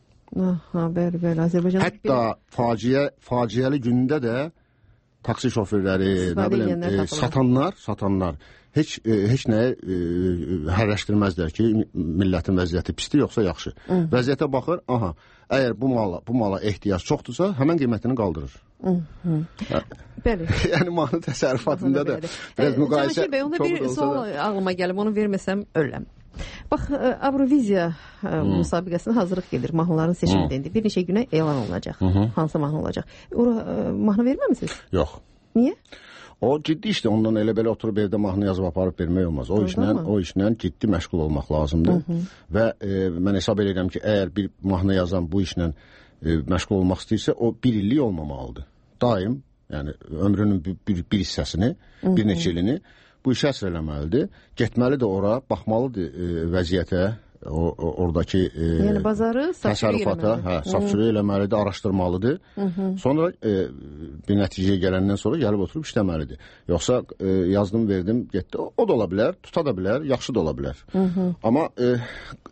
Speaker 5: Aha, bəli, bəli. Azərbaycan
Speaker 8: Hətta bir... faciə, faciəli gündə də taksi şoförləri, nə bilim, e, satanlar, satanlar heç e, heç nəyə e, hərləşdirməzlər ki, millətin vəziyyəti pisdir yoxsa yaxşı. Hı -hı. Vəziyyətə baxır, aha, əgər bu mala, bu mala ehtiyac çoxdursa, həmən qiymətini qaldırır. Hı -hı.
Speaker 5: Bəli.
Speaker 8: Yəni mahnı təsərrüfatında da biraz müqayisə
Speaker 5: Cəmşir bəy, onda bir sual ağlıma gəlib, onu verməsəm öləm. Bax, Avroviziya müsabiqəsinə hazırlıq gedir, mahnıların seçimində. Bir neçə günə elan olunacaq. Hı -hı. Hansı mahnı olacaq? Ora mahnı verməmisiniz?
Speaker 8: Yox.
Speaker 5: Niyə?
Speaker 8: O ciddi işdir. Ondan elə belə oturub evdə mahnı yazıb aparıb vermək olmaz. O işlə, o işlə ciddi məşğul olmaq lazımdır. Hı -hı. Və e, mən hesab edirəm ki, əgər bir mahnı yazan bu işlə e, məşğul olmaq istəyirsə, o bir illik olmamalıdır. Daim, yəni ömrünün bir, bir, bir hissəsini, Hı -hı. bir neçə ilini bu işə əsr eləməlidir. Getməlidir ora, baxmalıdır e, vəziyyətə, o, o oradakı e,
Speaker 5: yəni bazarı
Speaker 8: təsərrüfata, hə, sapsürü eləməlidir, araşdırmalıdır. Hı -hı. Sonra e, bir nəticəyə gələndən sonra gəlib oturub işləməlidir. Yoxsa e, yazdım, verdim, getdi. O, o da ola bilər, tuta da bilər, yaxşı da ola bilər. Hı -hı. Amma e, e,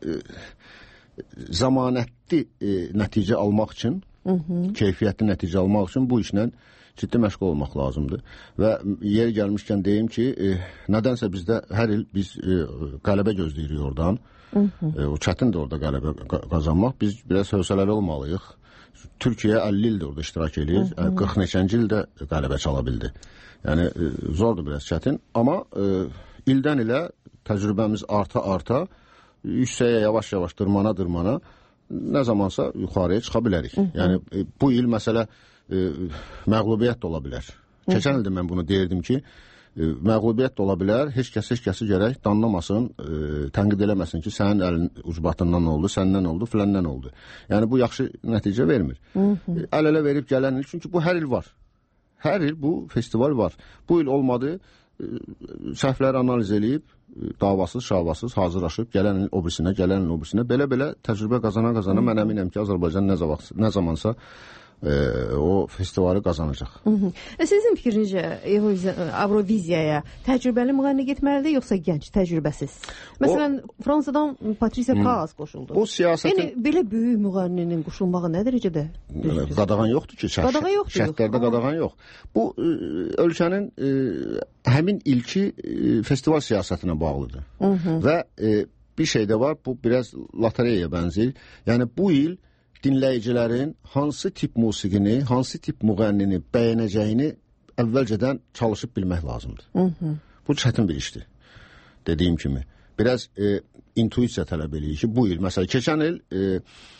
Speaker 8: zamanətli e, nəticə almaq üçün, Hı -hı. keyfiyyətli nəticə almaq üçün bu işlə ciddi məşğul olmaq lazımdır. Və yer gəlmişkən deyim ki, e, nədənsə bizdə hər il biz e, qələbə gözləyirik oradan. Hı -hı. E, o çətindir orada qələbə qazanmaq. Biz biraz hövsələli olmalıyıq. Türkiyə əlli ildir orada iştirak edir. Hı -hı. qırx neçənci ildə qələbə çala bildi. Yəni e, zordur biraz çətin. Amma e, ildən ilə təcrübəmiz arta-arta yüksəyə yavaş-yavaş dırmana-dırmana nə zamansa yuxarıya çıxa bilərik. Hı -hı. Yəni e, bu il məsələ e, məğlubiyyət də ola bilər. Keçən ildə mən bunu deyirdim ki, e, məğlubiyyət də ola bilər. Heç kəs heç kəsi gərək danlamasın, e, tənqid eləməsin ki, sənin əlin ucbatından oldu, səndən oldu, filəndən oldu. Yəni bu yaxşı nəticə vermir. Əl-ələ verib gələn il, çünki bu hər il var. Hər il bu festival var. Bu il olmadı, e, səhvləri analiz eləyib, davasız, şavasız hazırlaşıb, gələn il o birisinə, gələn il o birisinə, belə-belə təcrübə qazana-qazana mən əminəm ki, Azərbaycan nə, nə zamansa e, o festivalı qazanacaq. Hı
Speaker 5: -hı. E, sizin fikrincə Avroviziyaya təcrübəli müğənni getməlidir, yoxsa gənc, təcrübəsiz? Məsələn, o, Fransadan Patricia Kaas qoşuldu.
Speaker 8: O siyasətin...
Speaker 5: Yəni, belə böyük müğənninin qoşulmağı nə dərəcədə?
Speaker 8: Qadağan yoxdur ki, şərt,
Speaker 5: qadağan yoxdur,
Speaker 8: şərtlərdə yox. qadağan yox. Bu, e, ölkənin e, həmin ilki e, festival siyasətinə bağlıdır. Hı -hı. Və e, bir şey də var, bu biraz lotereyaya bənzir. Yəni, bu il dinləyicilərin hansı tip musiqini, hansı tip müğənnini bəyənəcəyini əvvəlcədən çalışıb bilmək lazımdır. Hı -hı. Bu çətin bir işdir. Dediyim kimi. Biraz e, intuisiya tələb eləyir ki, bu il, məsələn, keçən il e,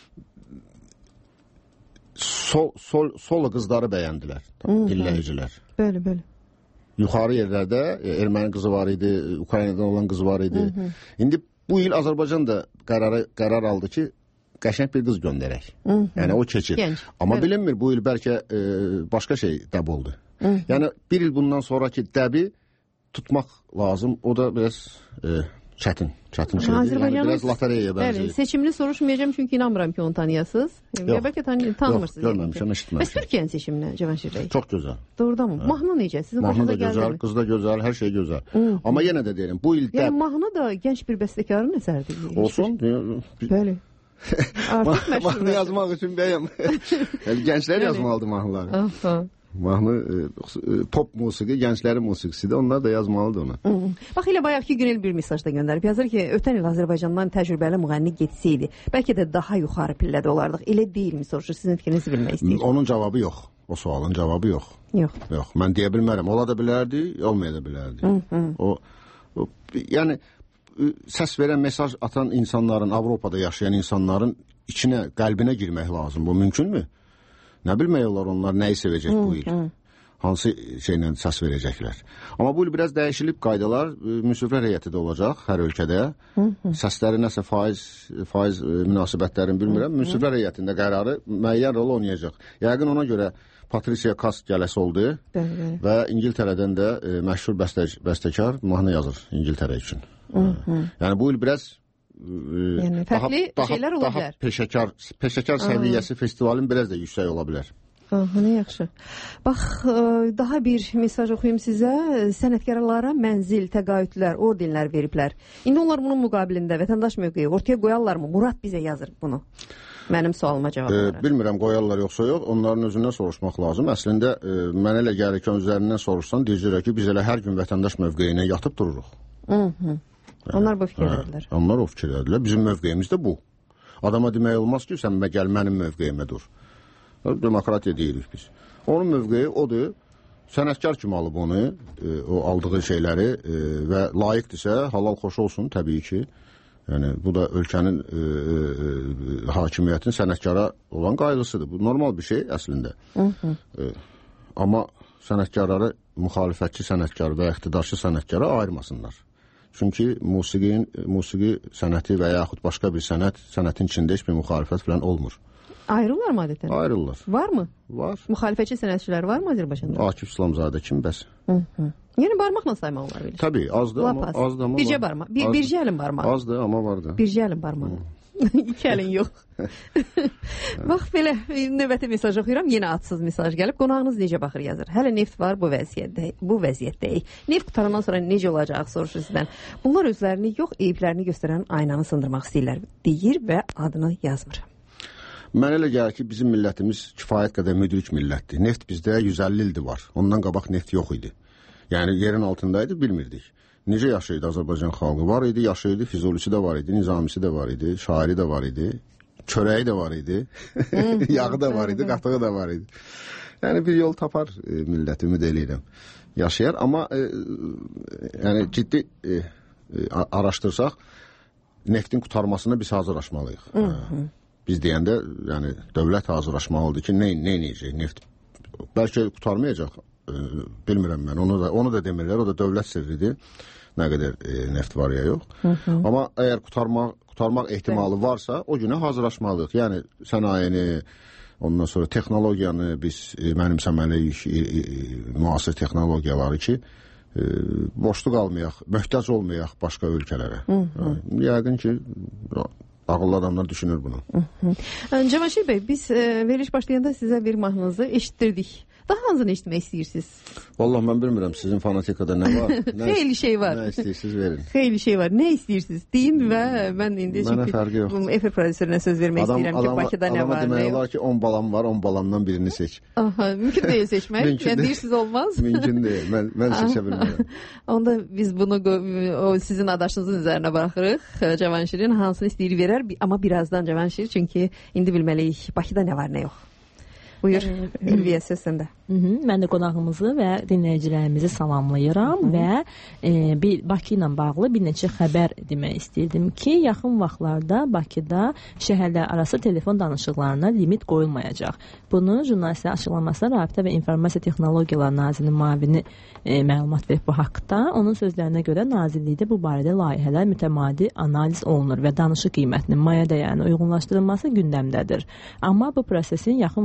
Speaker 8: sol, sol, solo qızları bəyəndilər, dinləyicilər.
Speaker 5: Bəli, bəli.
Speaker 8: Yuxarı yerlərdə e, erməni qızı var idi, Ukraynadan olan qızı var idi. Hı -hı. İndi bu il Azərbaycan da qərarı, qərar aldı ki, qəşəng bir qız göndərək. Hı -hı. Yəni o keçir. Genç. Amma evet. bilinmir, bu il bəlkə e, başqa şey dəb oldu. Hı. Yəni bir il bundan sonraki dəbi tutmaq lazım. O da biraz e, çətin, çətin şeydir. Yəni biraz lotereyaya bənzəyir.
Speaker 5: Bəli, seçimini soruşmayacağım çünki inanmıram ki onu tanıyasınız. Ya bəlkə tanı tanımırsınız.
Speaker 8: Yox, görməmişəm, eşitməmişəm.
Speaker 5: Bəs Türkiyənin seçimini Cavanşir bəy?
Speaker 8: Çox gözəl.
Speaker 5: Doğrudanmı? Hə. Mahnı necə? Sizin
Speaker 8: xoşunuza gəldimi? Mahnı da gözəl, qız da gözəl, hər şey gözəl. Hı. Amma yenə də deyirəm, bu il dəb...
Speaker 5: Yəni mahnı da gənc bir bəstəkarın əsəridir.
Speaker 8: Olsun.
Speaker 5: Bəli. Artıq məşhur.
Speaker 8: Mahnı yazmaq üçün bəyəm. Yəni gənclər yazmalıdır mahnıları.
Speaker 5: Aha.
Speaker 8: Mahnı e, pop musiqi, gənclərin musiqisidir. Onlar da yazmalıdır onu.
Speaker 5: Hı. Bax elə bayaqki Günel bir mesaj da göndərib. Yazır ki, ötən il Azərbaycandan təcrübəli müğənni getsəydi, bəlkə də daha yuxarı pillədə olardıq. Elə deyilmi soruşur? Sizin fikrinizi bilmək istəyir.
Speaker 8: Onun cavabı yox. O sualın cavabı yox.
Speaker 5: Yox.
Speaker 8: Yox. Mən deyə bilmərəm. Ola da bilərdi, olmaya da bilərdi. Hı -hı. O, o yəni səs verən, mesaj atan insanların, Avropada yaşayan insanların içinə, qəlbinə girmək lazım. Bu mümkünmü? Nə bilmək olar onlar nəyi sevəcək bu il? Hı. Hansı şeylə səs verəcəklər? Amma bu il biraz dəyişilib qaydalar. Müsiflər heyəti də olacaq hər ölkədə. Hı -hı. Səsləri nəsə faiz, faiz münasibətlərini bilmirəm. Müsiflər heyətində qərarı müəyyən rol oynayacaq. Yəqin ona görə Patricia Kast gələsi oldu. Bəli. Və İngiltərədən də e, məşhur bəstə, bəstəkar mahnı yazır İngiltərə üçün. Hı -hı. Yəni bu il biraz
Speaker 5: yəni fərqli daha, şeylər ola
Speaker 8: daha
Speaker 5: bilər.
Speaker 8: Peşəkar, peşəkar səviyyəsi festivalin biraz da yüksək ola bilər.
Speaker 5: Aha, nə yaxşı. Bax, daha bir mesaj oxuyum sizə. Sənətkarlara mənzil, təqaüdlər, ordenlər veriblər. İndi onlar bunun müqabilində vətəndaş mövqeyi ortaya qoyarlarmı? Murad bizə yazır bunu. Mənim sualıma cavab verir.
Speaker 8: E, bilmirəm qoyarlar yoxsa yox. Onların özündən soruşmaq lazım. Əslində e, mənə elə gəlir ki, özlərindən soruşsan, deyəcəklər ki, biz elə hər gün vətəndaş mövqeyinə yatıb dururuq.
Speaker 5: Hı -hı. Onlar bu fikirdədirlər.
Speaker 8: Hə, onlar o fikirdədirlər. Bizim mövqeyimiz də bu. Adama demək olmaz ki, sən gəl mənim mövqeyimə dur. Demokratiya deyirik biz. Onun mövqeyi odur. Sənətkar kimi alıb onu, e, o aldığı şeyləri e, və layiqdirsə, halal xoş olsun təbii ki. Yəni bu da ölkənin e, e, hakimiyyətin sənətkara olan qayğısıdır. Bu normal bir şey əslində. Hı -hı. E, amma sənətkarları müxalifətçi sənətkar və iqtidarçı sənətkara ayırmasınlar. Çünki musiqinin, musiqi sənəti və yaxud başqa bir sənət, sənətin içində heç bir müxalifət falan olmur.
Speaker 5: Ayrılırlar mı adətən?
Speaker 8: Ayrılırlar.
Speaker 5: Var mı?
Speaker 8: Var.
Speaker 5: Müxalifətçi sənətçilər var mı Azərbaycanda?
Speaker 8: Akif İslamzadə kim bəs?
Speaker 5: Hı -hı. Yəni barmaqla saymaq olar bilir.
Speaker 8: Təbii, azdır amma, azdır amma
Speaker 5: bircə barmaq. Bir,
Speaker 8: azdır.
Speaker 5: bircə əlin barmağı.
Speaker 8: Azdır amma vardı.
Speaker 5: Bircə əlin barmağı. İki əlin yox. Bax belə növbəti mesaj oxuyuram. Yenə adsız mesaj gəlib. Qonağınız necə baxır yazır. Hələ neft var bu vəziyyətdə. Bu vəziyyətdəyik. Neft qutarandan sonra necə olacaq soruşur sizdən. Bunlar özlərini yox, eyiblərini göstərən aynanı sındırmaq istəyirlər deyir və adını yazmır.
Speaker 8: Mənə elə gəlir ki, bizim millətimiz kifayət qədər müdrik millətdir. Neft bizdə yüz əlli ildir var. Ondan qabaq neft yox idi. Yəni yerin altındaydı, bilmirdik. Necə yaşayırdı Azərbaycan xalqı? Var idi, yaşayırdı, Füzulisi də var idi, Nizamisi də var idi, şairi də var idi, çörəyi də var idi, yağı da var idi, qatığı da var idi. Yəni bir yol tapar e, millət, ümid eləyirəm. Yaşayar, amma e, yəni ciddi e, e, araşdırsaq, neftin qutarmasına biz hazırlaşmalıyıq. Hı -hı. Biz deyəndə, yəni dövlət hazırlaşmalıdır ki, nə, nə eləyəcək neft? Bəlkə qutarmayacaq, e, bilmirəm mən, onu da, onu da demirlər, o da dövlət sirridir, nə qədər e, neft var ya yox. Hı -hı. Amma əgər qutarmaq, qutarmaq ehtimalı varsa, o günə hazırlaşmalıyıq. Yəni sənayeni, ondan sonra texnologiyanı biz e, mənimsəməliyik, e, e, müasir texnologiyaları ki, e, boşluq almayaq, möhtac olmayaq başqa ölkələrə. Hı -hı. Yəqin ki, ağıllı adamlar düşünür bunu.
Speaker 5: Cavanşir bəy, biz e, veriliş başlayanda sizə bir mahnınızı eşitdirdik. Daha hansını eşitmək istəyirsiniz?
Speaker 8: Vallahi mən bilmirəm, sizin fanatikada nə var? Nə
Speaker 5: Xeyli şey var.
Speaker 8: Nə istəyirsiniz verin.
Speaker 5: Xeyli şey var. Nə istəyirsiniz? Deyin və mən indi
Speaker 8: Mənə fərqi yox.
Speaker 5: efir prodüsörünə söz vermək
Speaker 8: adam,
Speaker 5: istəyirəm
Speaker 8: adama,
Speaker 5: ki, Bakıda nə var,
Speaker 8: nə yox. Adama demək olar ki, on balam var, on balamdan birini seç.
Speaker 5: Aha, mümkün deyil seçmək. Yəni deyirsiniz olmaz.
Speaker 8: Mümkün deyil. Mən, mən seçə bilmirəm.
Speaker 5: Onda biz bunu o sizin adaşınızın üzərinə buraxırıq. Cavanşirin hansını istəyir verər, amma birazdan Cavanşir, çünki indi bilməliyik Bakıda nə var, nə yox. Buyur, Ülviyə söz səndə.
Speaker 10: Mən də qonağımızı və dinləyicilərimizi salamlayıram. Hı -hı. Və e, bir Bakı ilə bağlı bir neçə xəbər demək istəyirdim ki, yaxın vaxtlarda Bakıda şəhərlər arası telefon danışıqlarına limit qoyulmayacaq. Bunu jurnalistlər açıqlamasına Rabitə və İnformasiya Texnologiyaları Nazirinin müavini e, məlumat verib bu haqda. Onun sözlərinə görə Nazirlikdə bu barədə layihələr mütəmadi analiz olunur və danışıq qiymətinin maya dəyərinə uyğunlaşdırılması gündəmdədir. Amma bu prosesin yaxın vaxtlarda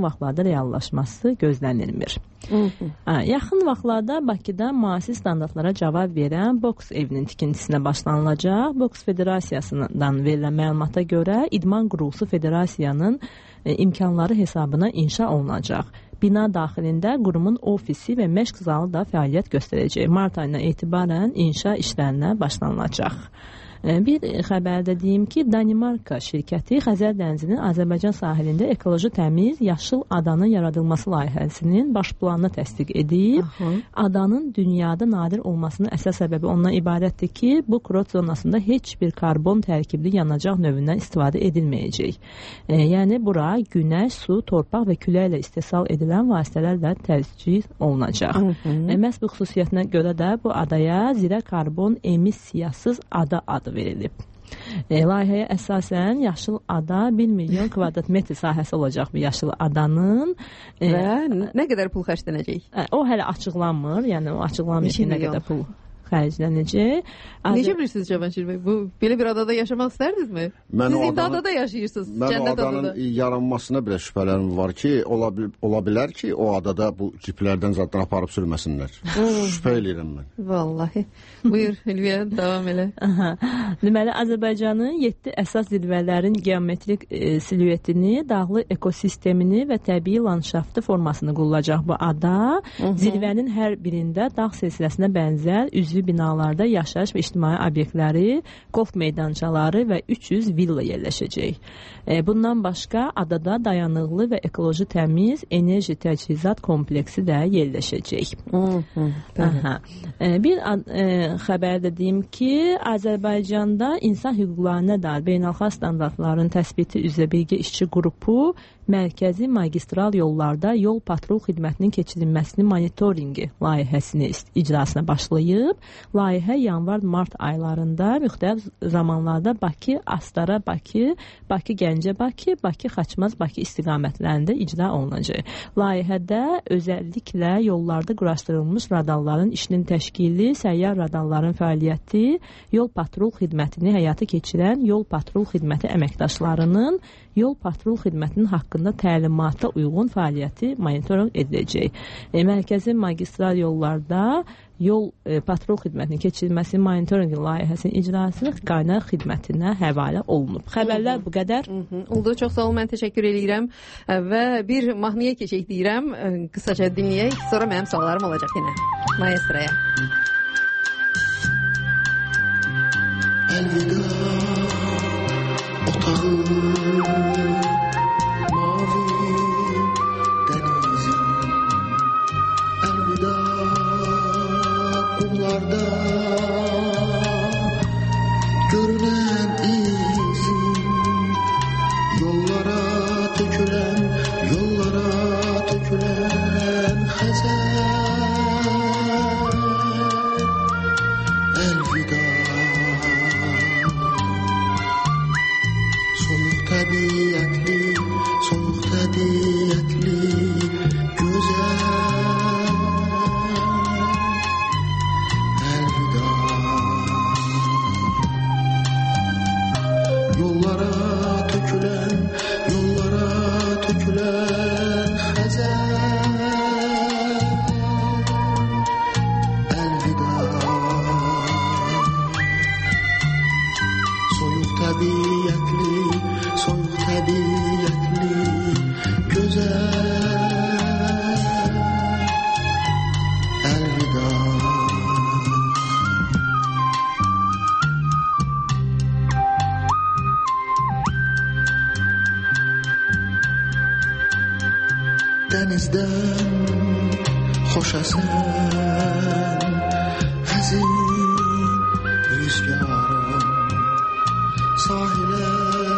Speaker 10: reallaşması gözlənilmir. Ha, yaxın vaxtlarda Bakıda müasir standartlara cavab verən boks evinin tikintisinə başlanılacaq. Boks Federasiyasından verilən məlumata görə İdman Qurulsu Federasiyanın e, imkanları hesabına inşa olunacaq. Bina daxilində qurumun ofisi və məşq zalı da fəaliyyət göstərəcək. Mart ayından etibarən inşa işlərinə başlanılacaq. Bir xəbərdə deyim ki, Danimarka şirkəti Xəzər dənizinin Azərbaycan sahilində ekoloji təmiz yaşıl adanın yaradılması layihəsinin baş planını təsdiq edib. Aha. Adanın dünyada nadir olmasının əsas səbəbi ondan ibarətdir ki, bu kurort zonasında heç bir karbon tərkibli yanacaq növündən istifadə edilməyəcək. E, yəni bura günəş, su, torpaq və küləklə istehsal edilən vasitələrlə tərcih olunacaq. E, məhz bu xüsusiyyətinə görə də bu adaya zirə karbon emissiyasız ada adı verilib. E, layihəyə əsasən yaşıl ada bir milyon kvadrat metr sahəsi olacaq bu yaşıl adanın. E,
Speaker 5: və nə qədər pul xərclənəcək?
Speaker 10: E, o hələ açıqlanmır, yəni o açıqlanmır ki, nə qədər pul xərclənəcək.
Speaker 5: Necə bilirsiniz Cavanşir bəy? Bu belə bir adada yaşamaq istərdinizmi?
Speaker 8: Mən
Speaker 5: Siz indi adada yaşayırsınız.
Speaker 8: Mən o adanın adada yaranmasına belə şübhələrim var ki, ola, ola bilər ki, o adada bu ciplərdən zaddan aparıb sürməsinlər. Şübhə eləyirəm mən.
Speaker 5: Vallahi. Buyur Hülviyə, davam elə.
Speaker 10: Deməli, Azərbaycanın yeddi əsas zirvələrin geometrik e, silüetini, dağlı ekosistemini və təbii landşaftı formasını qurulacaq bu ada. Hı -hı. Zirvənin hər birində dağ silsiləsinə bənzər üzvü binalarda yaşayış və ictimai obyektləri, golf meydançaları və üç yüz villa yerləşəcək. E, bundan başqa adada dayanıqlı və ekoloji təmiz enerji təchizat kompleksi də yerləşəcək. Aha. E, bir e, xəbərdə deyim ki, Azərbaycanda insan hüquqlarına dair beynəlxalq standartların təsbiti üzrə birgə işçi qrupu mərkəzi magistral yollarda yol patrul xidmətinin keçirilməsini monitoringi layihəsini icrasına başlayıb. Layihə yanvar-mart aylarında müxtəlif zamanlarda Bakı, Astara, Bakı, Bakı, Gəncə, Bakı, Bakı, Xaçmaz, Bakı istiqamətlərində icra olunacaq. Layihədə özəlliklə yollarda quraşdırılmış radarların işinin təşkili, səyyar radarların fəaliyyəti, yol patrul xidmətini həyata keçirən yol patrul xidməti əməkdaşlarının yol patrul xidmətinin haqqında təlimata uyğun fəaliyyəti monitoring ediləcək. E, mərkəzi magistral yollarda yol e, patrul xidmətinin keçirilməsi monitoring layihəsinin icrası qaynaq xidmətinə həvalə olunub. Xəbərlər bu qədər.
Speaker 5: Oldu, çox sağ olun, mən təşəkkür edirəm və bir mahnıya keçək deyirəm, qısaca dinləyək, sonra mənim suallarım olacaq yenə. Maestroya.
Speaker 2: Əlvida otağım mavi dənizim, əlvida qumlarda görünən izim, yollara tökülən, yollara tökülən xəzər, əlvida soyuq təbiətli, soyuq təbiətli gözəl, əlvida yollara tökülən, yollara tökülən xəzər, əlvida soyuq təbiətli, soyuq təbiətli gözəl, əlvida. Dənizdən xoş əsən həzin rüzgarım, sahilə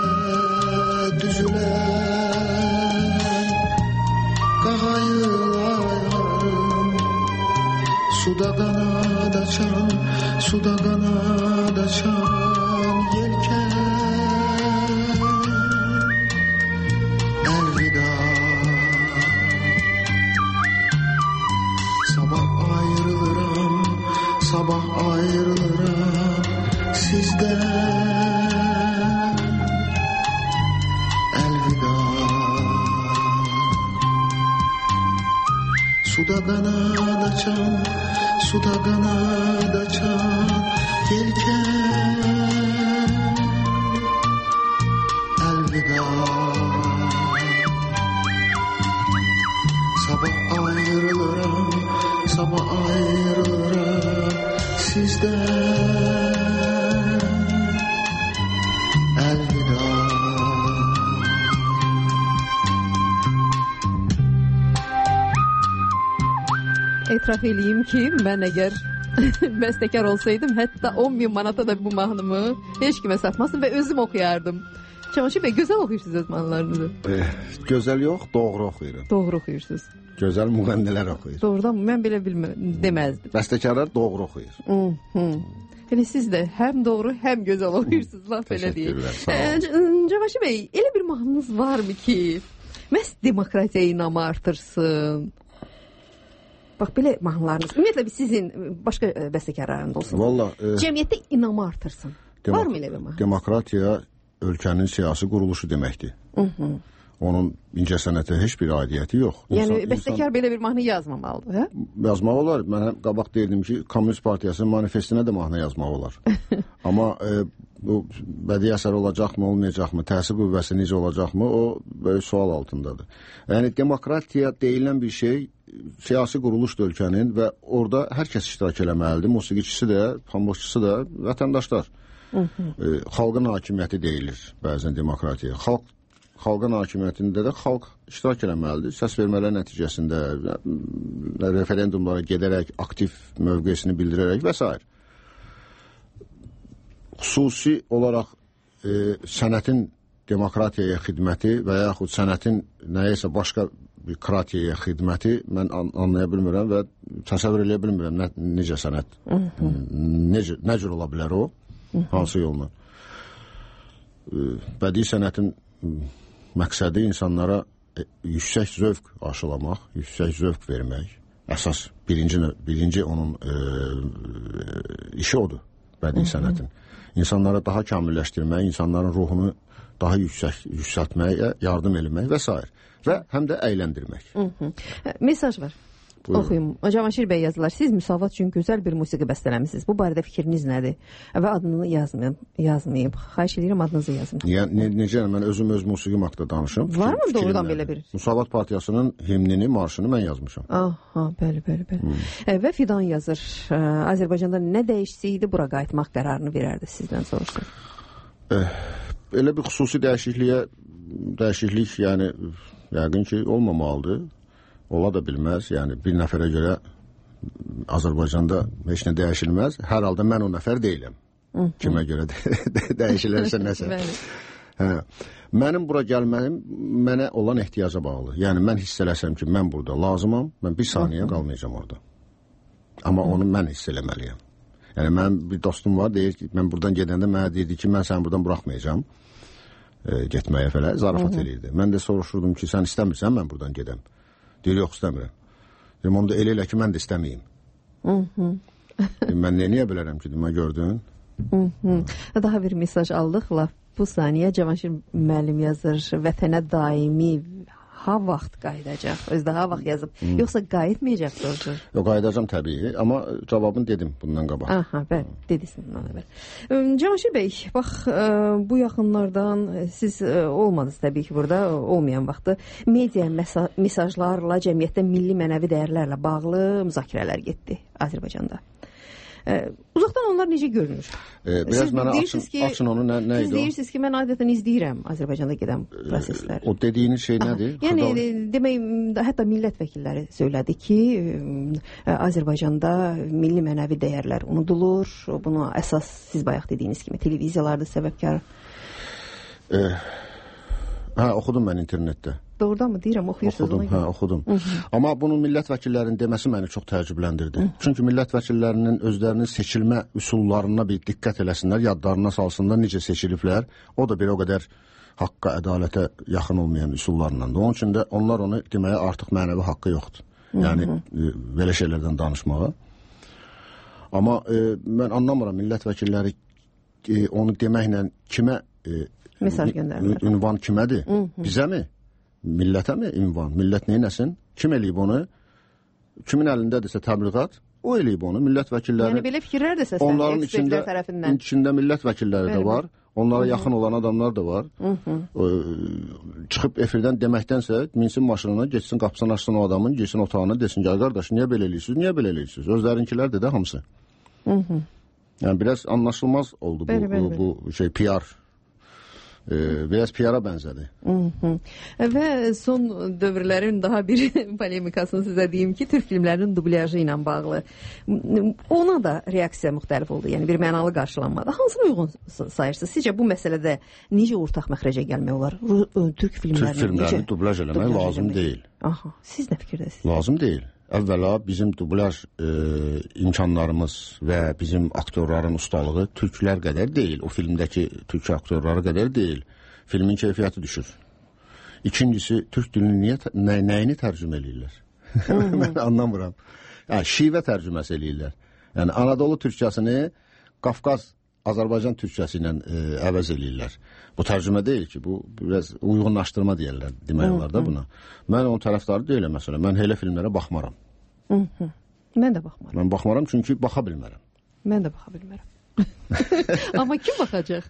Speaker 2: düzülən qağayılarım, suda qanad açan, suda qanad açan yelkən, əlvida sabah ayrılıram, sabah ayrılıram sizdən, əlvida
Speaker 8: Suda kanat açan, suda kanat açan yelken elveda. Sabah ayrılırım, sabah ayrılırım sizden elveda.
Speaker 5: Etiraf eləyim ki, mən əgər bəstəkar olsaydım, hətta on min manata da bu mahnımı heç kimə satmazdım və özüm oxuyardım. Cavanşir bəy, gözəl oxuyursunuz öz mahnılarınızı.
Speaker 8: Eh, gözəl yox, doğru oxuyuram.
Speaker 5: Doğru oxuyursunuz.
Speaker 8: Gözəl müğənnilər oxuyur.
Speaker 5: Doğrudan mı? Mən belə bilmə, deməzdim.
Speaker 8: Bəstəkarlar doğru oxuyur.
Speaker 5: Hı -hı. Yəni siz də həm doğru, həm gözəl oxuyursunuz, laf belə deyil.
Speaker 8: Təşəkkürlər, sağ olun.
Speaker 5: Cavanşir bəy, elə bir mahnınız varmı ki, məhz demokratiyaya inamı artırsın? Bax, belə mahnılarınız, ümumiyyətlə sizin başqa bəstəkarlarında olsun.
Speaker 8: Vallahi, e,
Speaker 5: cəmiyyətdə inamı artırsın. Var mı elə bir mahnı?
Speaker 8: Demokratiya ölkənin siyasi quruluşu deməkdir.
Speaker 5: Hı -hı.
Speaker 8: Onun incəsənətə heç bir aidiyyəti yox.
Speaker 5: Yəni, insan, bəstəkar insan... belə bir mahnı yazmamalıdır, hə?
Speaker 8: Yazmaq olar. Mən həm qabaq deyirdim ki, Komünist Partiyasının manifestinə də mahnı yazmaq olar. Amma e, bu bədii əsər olacaqmı, olmayacaqmı, təsir qüvvəsi necə olacaqmı, o böyük sual altındadır. Yəni, demokratiya deyilən bir şey siyasi quruluşdur ölkənin və orada hər kəs iştirak eləməlidir. Musiqiçisi də, pambıqçısı da, vətəndaşlar. Hı -hı. E, xalqın hakimiyyəti deyilir bəzən demokratiya. Xalq Xalqın hakimiyyətində də xalq iştirak eləməlidir. Səs vermələr nəticəsində referendumlara gedərək, aktiv mövqesini bildirərək və s. Xüsusi olaraq e, sənətin demokratiyaya xidməti və yaxud sənətin nəyəsə başqa bir kratiyaya xidməti mən an anlaya bilmirəm və təsəvvür eləyə bilmirəm nə, necə sənət, necə, nə cür ola bilər o, hansı yolla. E, bədii sənətin məqsədi insanlara e, yüksək zövq aşılamaq, yüksək zövq vermək. Əsas birinci, birinci onun e, e, işi odur, bədii sənətin. İnsanlara daha kamilləşdirmək, insanların ruhunu daha yüksək, yüksəltməyə yardım eləmək və s. Və həm də əyləndirmək.
Speaker 5: Hı -hı. Mesaj var. Buyurun. Oxuyum. Cavanşir bəy yazılar. Siz Müsavat üçün gözəl bir musiqi bəstələmisiniz. Bu barədə fikriniz nədir? Və adını yazmayıb. yazmayıb. Xahiş edirəm adınızı yazın.
Speaker 8: Yəni, ne, necə? Mən özüm öz musiqim haqqında danışım.
Speaker 5: Var mı doğrudan belə bir?
Speaker 8: Müsavat Partiyasının himnini, marşını mən yazmışam.
Speaker 5: Aha, bəli, bəli, bəli. Hmm. E, və Fidan yazır. E, Azərbaycanda nə dəyişsəydi bura qayıtmaq qərarını verərdi sizdən soruşsun.
Speaker 8: E, elə bir xüsusi dəyişikliyə dəyişiklik yəni yəqin ki olmamalıdır. Ola da bilməz. Yəni bir nəfərə görə Azərbaycanda heç nə dəyişilməz. Hər halda mən o nəfər deyiləm. Hı -hı. Kimə görə də dəyişilərsə nəsə. Hə. Mənim bura gəlməyim mənə olan ehtiyaca bağlı. Yəni mən hiss eləsəm ki, mən burada lazımam, mən bir saniyə qalmayacağam orada. Amma onu mən hiss eləməliyəm. Yəni mənim bir dostum var, deyir ki, mən buradan gedəndə mənə deyirdi ki, mən səni buradan buraxmayacağam. E, getməyə falan zarafat eləyirdi. Mən də soruşurdum ki, sən istəmirsən mən buradan gedəm. Deyir, yox istəmirəm. Deyim, onda elə elə ki, mən də istəməyim. Deyim, mən niyə bilərəm ki, mən gördün?
Speaker 5: Daha bir mesaj aldıq. Laf bu saniyə Cavanşir müəllim yazır. Vətənə daimi ha vaxt qayıdacaq. Özdə ha vaxt yazıb. Hmm. Yoxsa qayıtmayacaq soruşur.
Speaker 8: Yox, qayıdacam təbii. Amma cavabını dedim bundan qabaq.
Speaker 5: Aha, bəli. Dedisin bundan əvvəl. Cavanşir bəy, bax, bu yaxınlardan siz olmadınız təbii ki burada, olmayan vaxtı media mesajlarla, cəmiyyətdə milli mənəvi dəyərlərlə bağlı müzakirələr getdi Azərbaycanda. Ee, uzaqdan onlar necə görünür?
Speaker 8: Ee, biraz siz mənə açın, ki, açın onu, nə, nə
Speaker 5: siz deyirsiniz ki, mən adətən izləyirəm Azərbaycanda gedən prosesləri.
Speaker 8: O dediyiniz şey nədir?
Speaker 5: Aha, yəni, demək, hətta millət vəkilləri söylədi ki, Azərbaycanda milli mənəvi dəyərlər unudulur. Bunu əsas, siz bayaq dediyiniz kimi, televiziyalarda səbəbkar.
Speaker 8: Ee, hə, oxudum mən internetdə.
Speaker 5: Doğrudan mı deyirəm, oxuyursunuz?
Speaker 8: Oxudum, hə, oxudum. Hı -hı. Amma bunun millət vəkillərinin deməsi məni çox təəccübləndirdi. Hı -hı. Çünki millət vəkillərinin özlərinin seçilmə üsullarına bir diqqət eləsinlər, yadlarına salsınlar, necə seçiliblər. O da bir o qədər haqqa, ədalətə yaxın olmayan üsullarla. Onun üçün də onlar onu deməyə artıq mənəvi haqqı yoxdur. Yəni, Hı -hı. e, belə şeylərdən danışmağa. Amma e, mən anlamıram, millət vəkilləri e, onu deməklə kimə e,
Speaker 5: mesaj göndərirlər.
Speaker 8: Ünvan kimədir? Hı -hı. Bizə mi? Millətə mi ünvan? Millət neynəsin? Kim eləyib onu? kimin əlindədirsə təbliğat, o eləyib onu, millət vəkilləri.
Speaker 5: Yəni belə fikirlər də səslənir
Speaker 8: onların içində,
Speaker 5: tərəfindən.
Speaker 8: içində millət vəkilləri də var, onlara Hı-hı. yaxın olan adamlar da var.
Speaker 5: Hı-hı.
Speaker 8: Çıxıb efirdən deməkdənsə, minsin maşınına, geçsin qapısını açsın o adamın, geçsin otağına, desin ki, qardaş, niyə belə eləyirsiniz, niyə belə eləyirsiniz? Özlərinkilərdir də hamısı.
Speaker 5: Hı-hı.
Speaker 8: Yəni, biraz anlaşılmaz oldu bu,
Speaker 5: bəli, bəli,
Speaker 8: bu, bu şey, P R. Ee, biraz P R-a bənzədir.
Speaker 5: Və son dövrlərin daha bir polemikasını sizə deyim ki, Türk filmlərinin dublyajı ilə bağlı. Ona da reaksiya müxtəlif oldu. Yəni bir mənalı qarşılanmadı. Hansını uyğun sayırsınız? Sizcə bu məsələdə necə ortaq məxrəcə gəlmək olar? Türk filmlərini,
Speaker 8: Türk filmlərini dublaj eləmək dublaj lazım eləmək. deyil.
Speaker 5: Aha, siz nə fikirdəsiniz?
Speaker 8: Lazım deyil. Əvvəla bizim dublaj e, imkanlarımız və bizim aktyorların ustalığı türklər qədər deyil. O filmdəki türk aktyorları qədər deyil. Filmin keyfiyyəti düşür. İkincisi, türk dilini niyə, nə, nəyini tərcümə eləyirlər? Mən anlamıram. Yəni, şivə tərcüməsi eləyirlər. Yəni, Anadolu türkçəsini Qafqaz, Azərbaycan türkçəsi ilə e, əvəz eləyirlər. Bu tərcümə deyil ki, bu biraz uyğunlaşdırma deyirlər, demək olar da buna. Mən onun tərəfdarı deyiləm, məsələn. Mən elə filmlərə baxmaram.
Speaker 5: Hı -hı. Mən də baxmaram.
Speaker 8: Mən baxmaram çünki baxa bilmərəm.
Speaker 5: Mən də baxa bilmərəm. Amma kim baxacaq?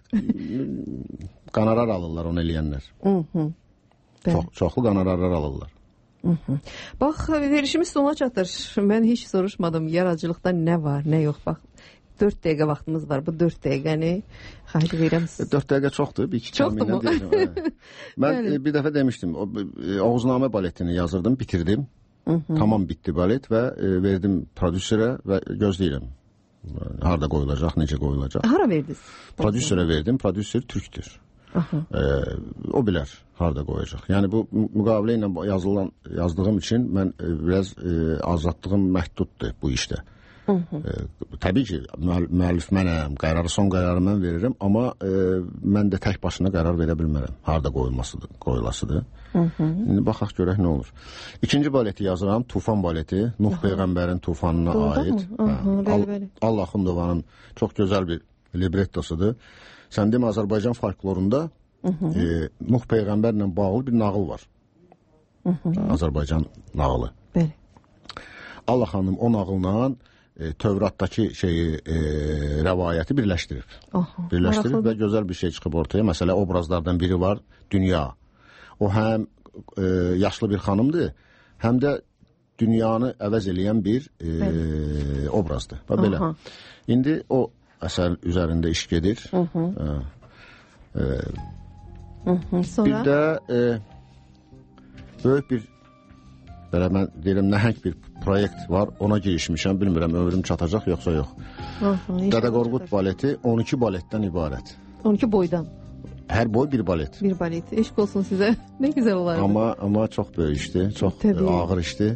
Speaker 8: Qanarar alırlar onu eləyənlər.
Speaker 5: Hı -hı.
Speaker 8: Çox, çoxlu qanararlar alırlar.
Speaker 5: Hı -hı. Bax, verişimiz sona çatır. Mən heç soruşmadım, yaradıcılıqda nə var, nə yox. Bax, dörd dəqiqə vaxtımız var. Bu dörd dəqiqəni xahiş verirəm siz.
Speaker 8: dörd dəqiqə çoxdur. Bir iki
Speaker 5: çoxdur mu?
Speaker 8: Deyəcəm, mən e, bir dəfə demişdim, o, e, Oğuznamə baletini yazırdım, bitirdim. Hı -hı. Tamam bitdi balet və e, verdim prodüserə və gözləyirəm. Harada qoyulacaq, necə qoyulacaq.
Speaker 5: Hara verdiniz?
Speaker 8: Prodüserə verdim, prodüser türkdür. E, o bilər harada qoyacaq. Yəni bu müqavilə ilə yazılan, yazdığım üçün mən e, biraz e, azadlığım məhduddur bu işdə. Hı -hı. E, təbii ki, müəllif mənəm, qərarı, son qərarı mən verirəm, amma e, mən də tək başına qərar verə bilmərəm. Harada qoyulmasıdır, qoyulasıdır. Hı -hı. İndi baxaq görək nə olur. İkinci baleti yazıram, Tufan baleti, Nuh Aha. Peyğəmbərin tufanına Doğru aid.
Speaker 5: Aha, bəli, bəli.
Speaker 8: Allah Xundovanın çox gözəl bir librettosudur. Sən demə, Azərbaycan folklorunda Hı -hı. E, Nuh Peyğəmbərlə bağlı bir nağıl var. Hı -hı. Azərbaycan nağılı.
Speaker 5: Bəli.
Speaker 8: Allah xanım o nağılla e, Tövratdakı şeyi, e, rəvayəti birləşdirib.
Speaker 5: Aha,
Speaker 8: birləşdirib
Speaker 5: maraqlıdır.
Speaker 8: və gözəl bir şey çıxıb ortaya. Məsələ, obrazlardan biri var, dünya. O həm e, yaşlı bir xanımdır, həm də dünyanı əvəz eləyən bir e, obrazdır. Və belə. Aha. İndi o əsər üzərində iş gedir.
Speaker 5: Hı -hı.
Speaker 8: E, e,
Speaker 5: Hı -hı. Sonra?
Speaker 8: Bir də e, böyük bir belə mən deyirəm, nəhəng bir proyekt var. Ona girişmişəm. Bilmirəm, ömrüm çatacaq yoxsa yox. Dədə Qorqud baleti on iki baletdən ibarət.
Speaker 5: on iki boydan.
Speaker 8: Hər boy bir balet.
Speaker 5: Bir balet. Eşq olsun sizə. Nə gözəl olardı.
Speaker 8: Amma amma çox böyük işdir. Çox
Speaker 5: Təbii.
Speaker 8: ağır işdir.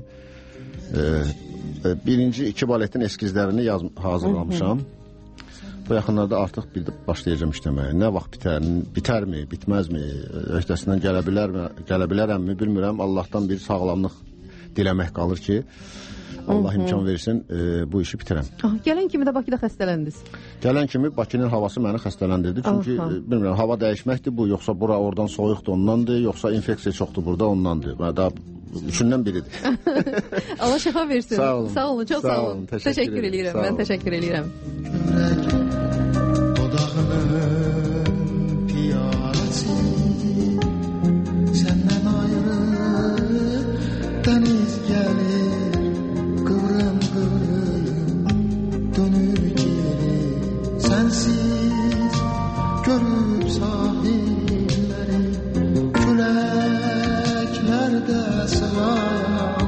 Speaker 8: E, birinci iki baletin eskizlərini yaz, hazırlamışam. Hı -hı. Bu yaxınlarda artıq bir başlayacağım işləməyə. Nə vaxt bitər, bitərmi, bitməzmi, öhdəsindən gələ bilərmi, gələ bilərəmmi bilmirəm. Allahdan bir sağlamlıq diləmək qalır ki, Allah Hı -hı. imkan versin, e, bu işi bitirəm.
Speaker 5: Ah, gələn kimi də Bakıda xəstələndiniz.
Speaker 8: Gələn kimi Bakının havası məni xəstələndirdi. Çünki Aha. e, bilmirəm, hava dəyişməkdir bu, yoxsa bura oradan soyuqdur ondandır, yoxsa infeksiya çoxdur burada ondandır. Və daha üçündən biridir.
Speaker 5: Allah şəfa versin.
Speaker 8: Sağ olun.
Speaker 5: Sağ olun, çox sağ, sağ olun. olun. Təşəkkür, təşəkkür edirəm. Mən təşəkkür edirəm.
Speaker 4: Dodağının piyarası senden ayrı deniz gelir kıvrım kıvrım dönür geri sensiz görüp sahilleri küleklerde sığar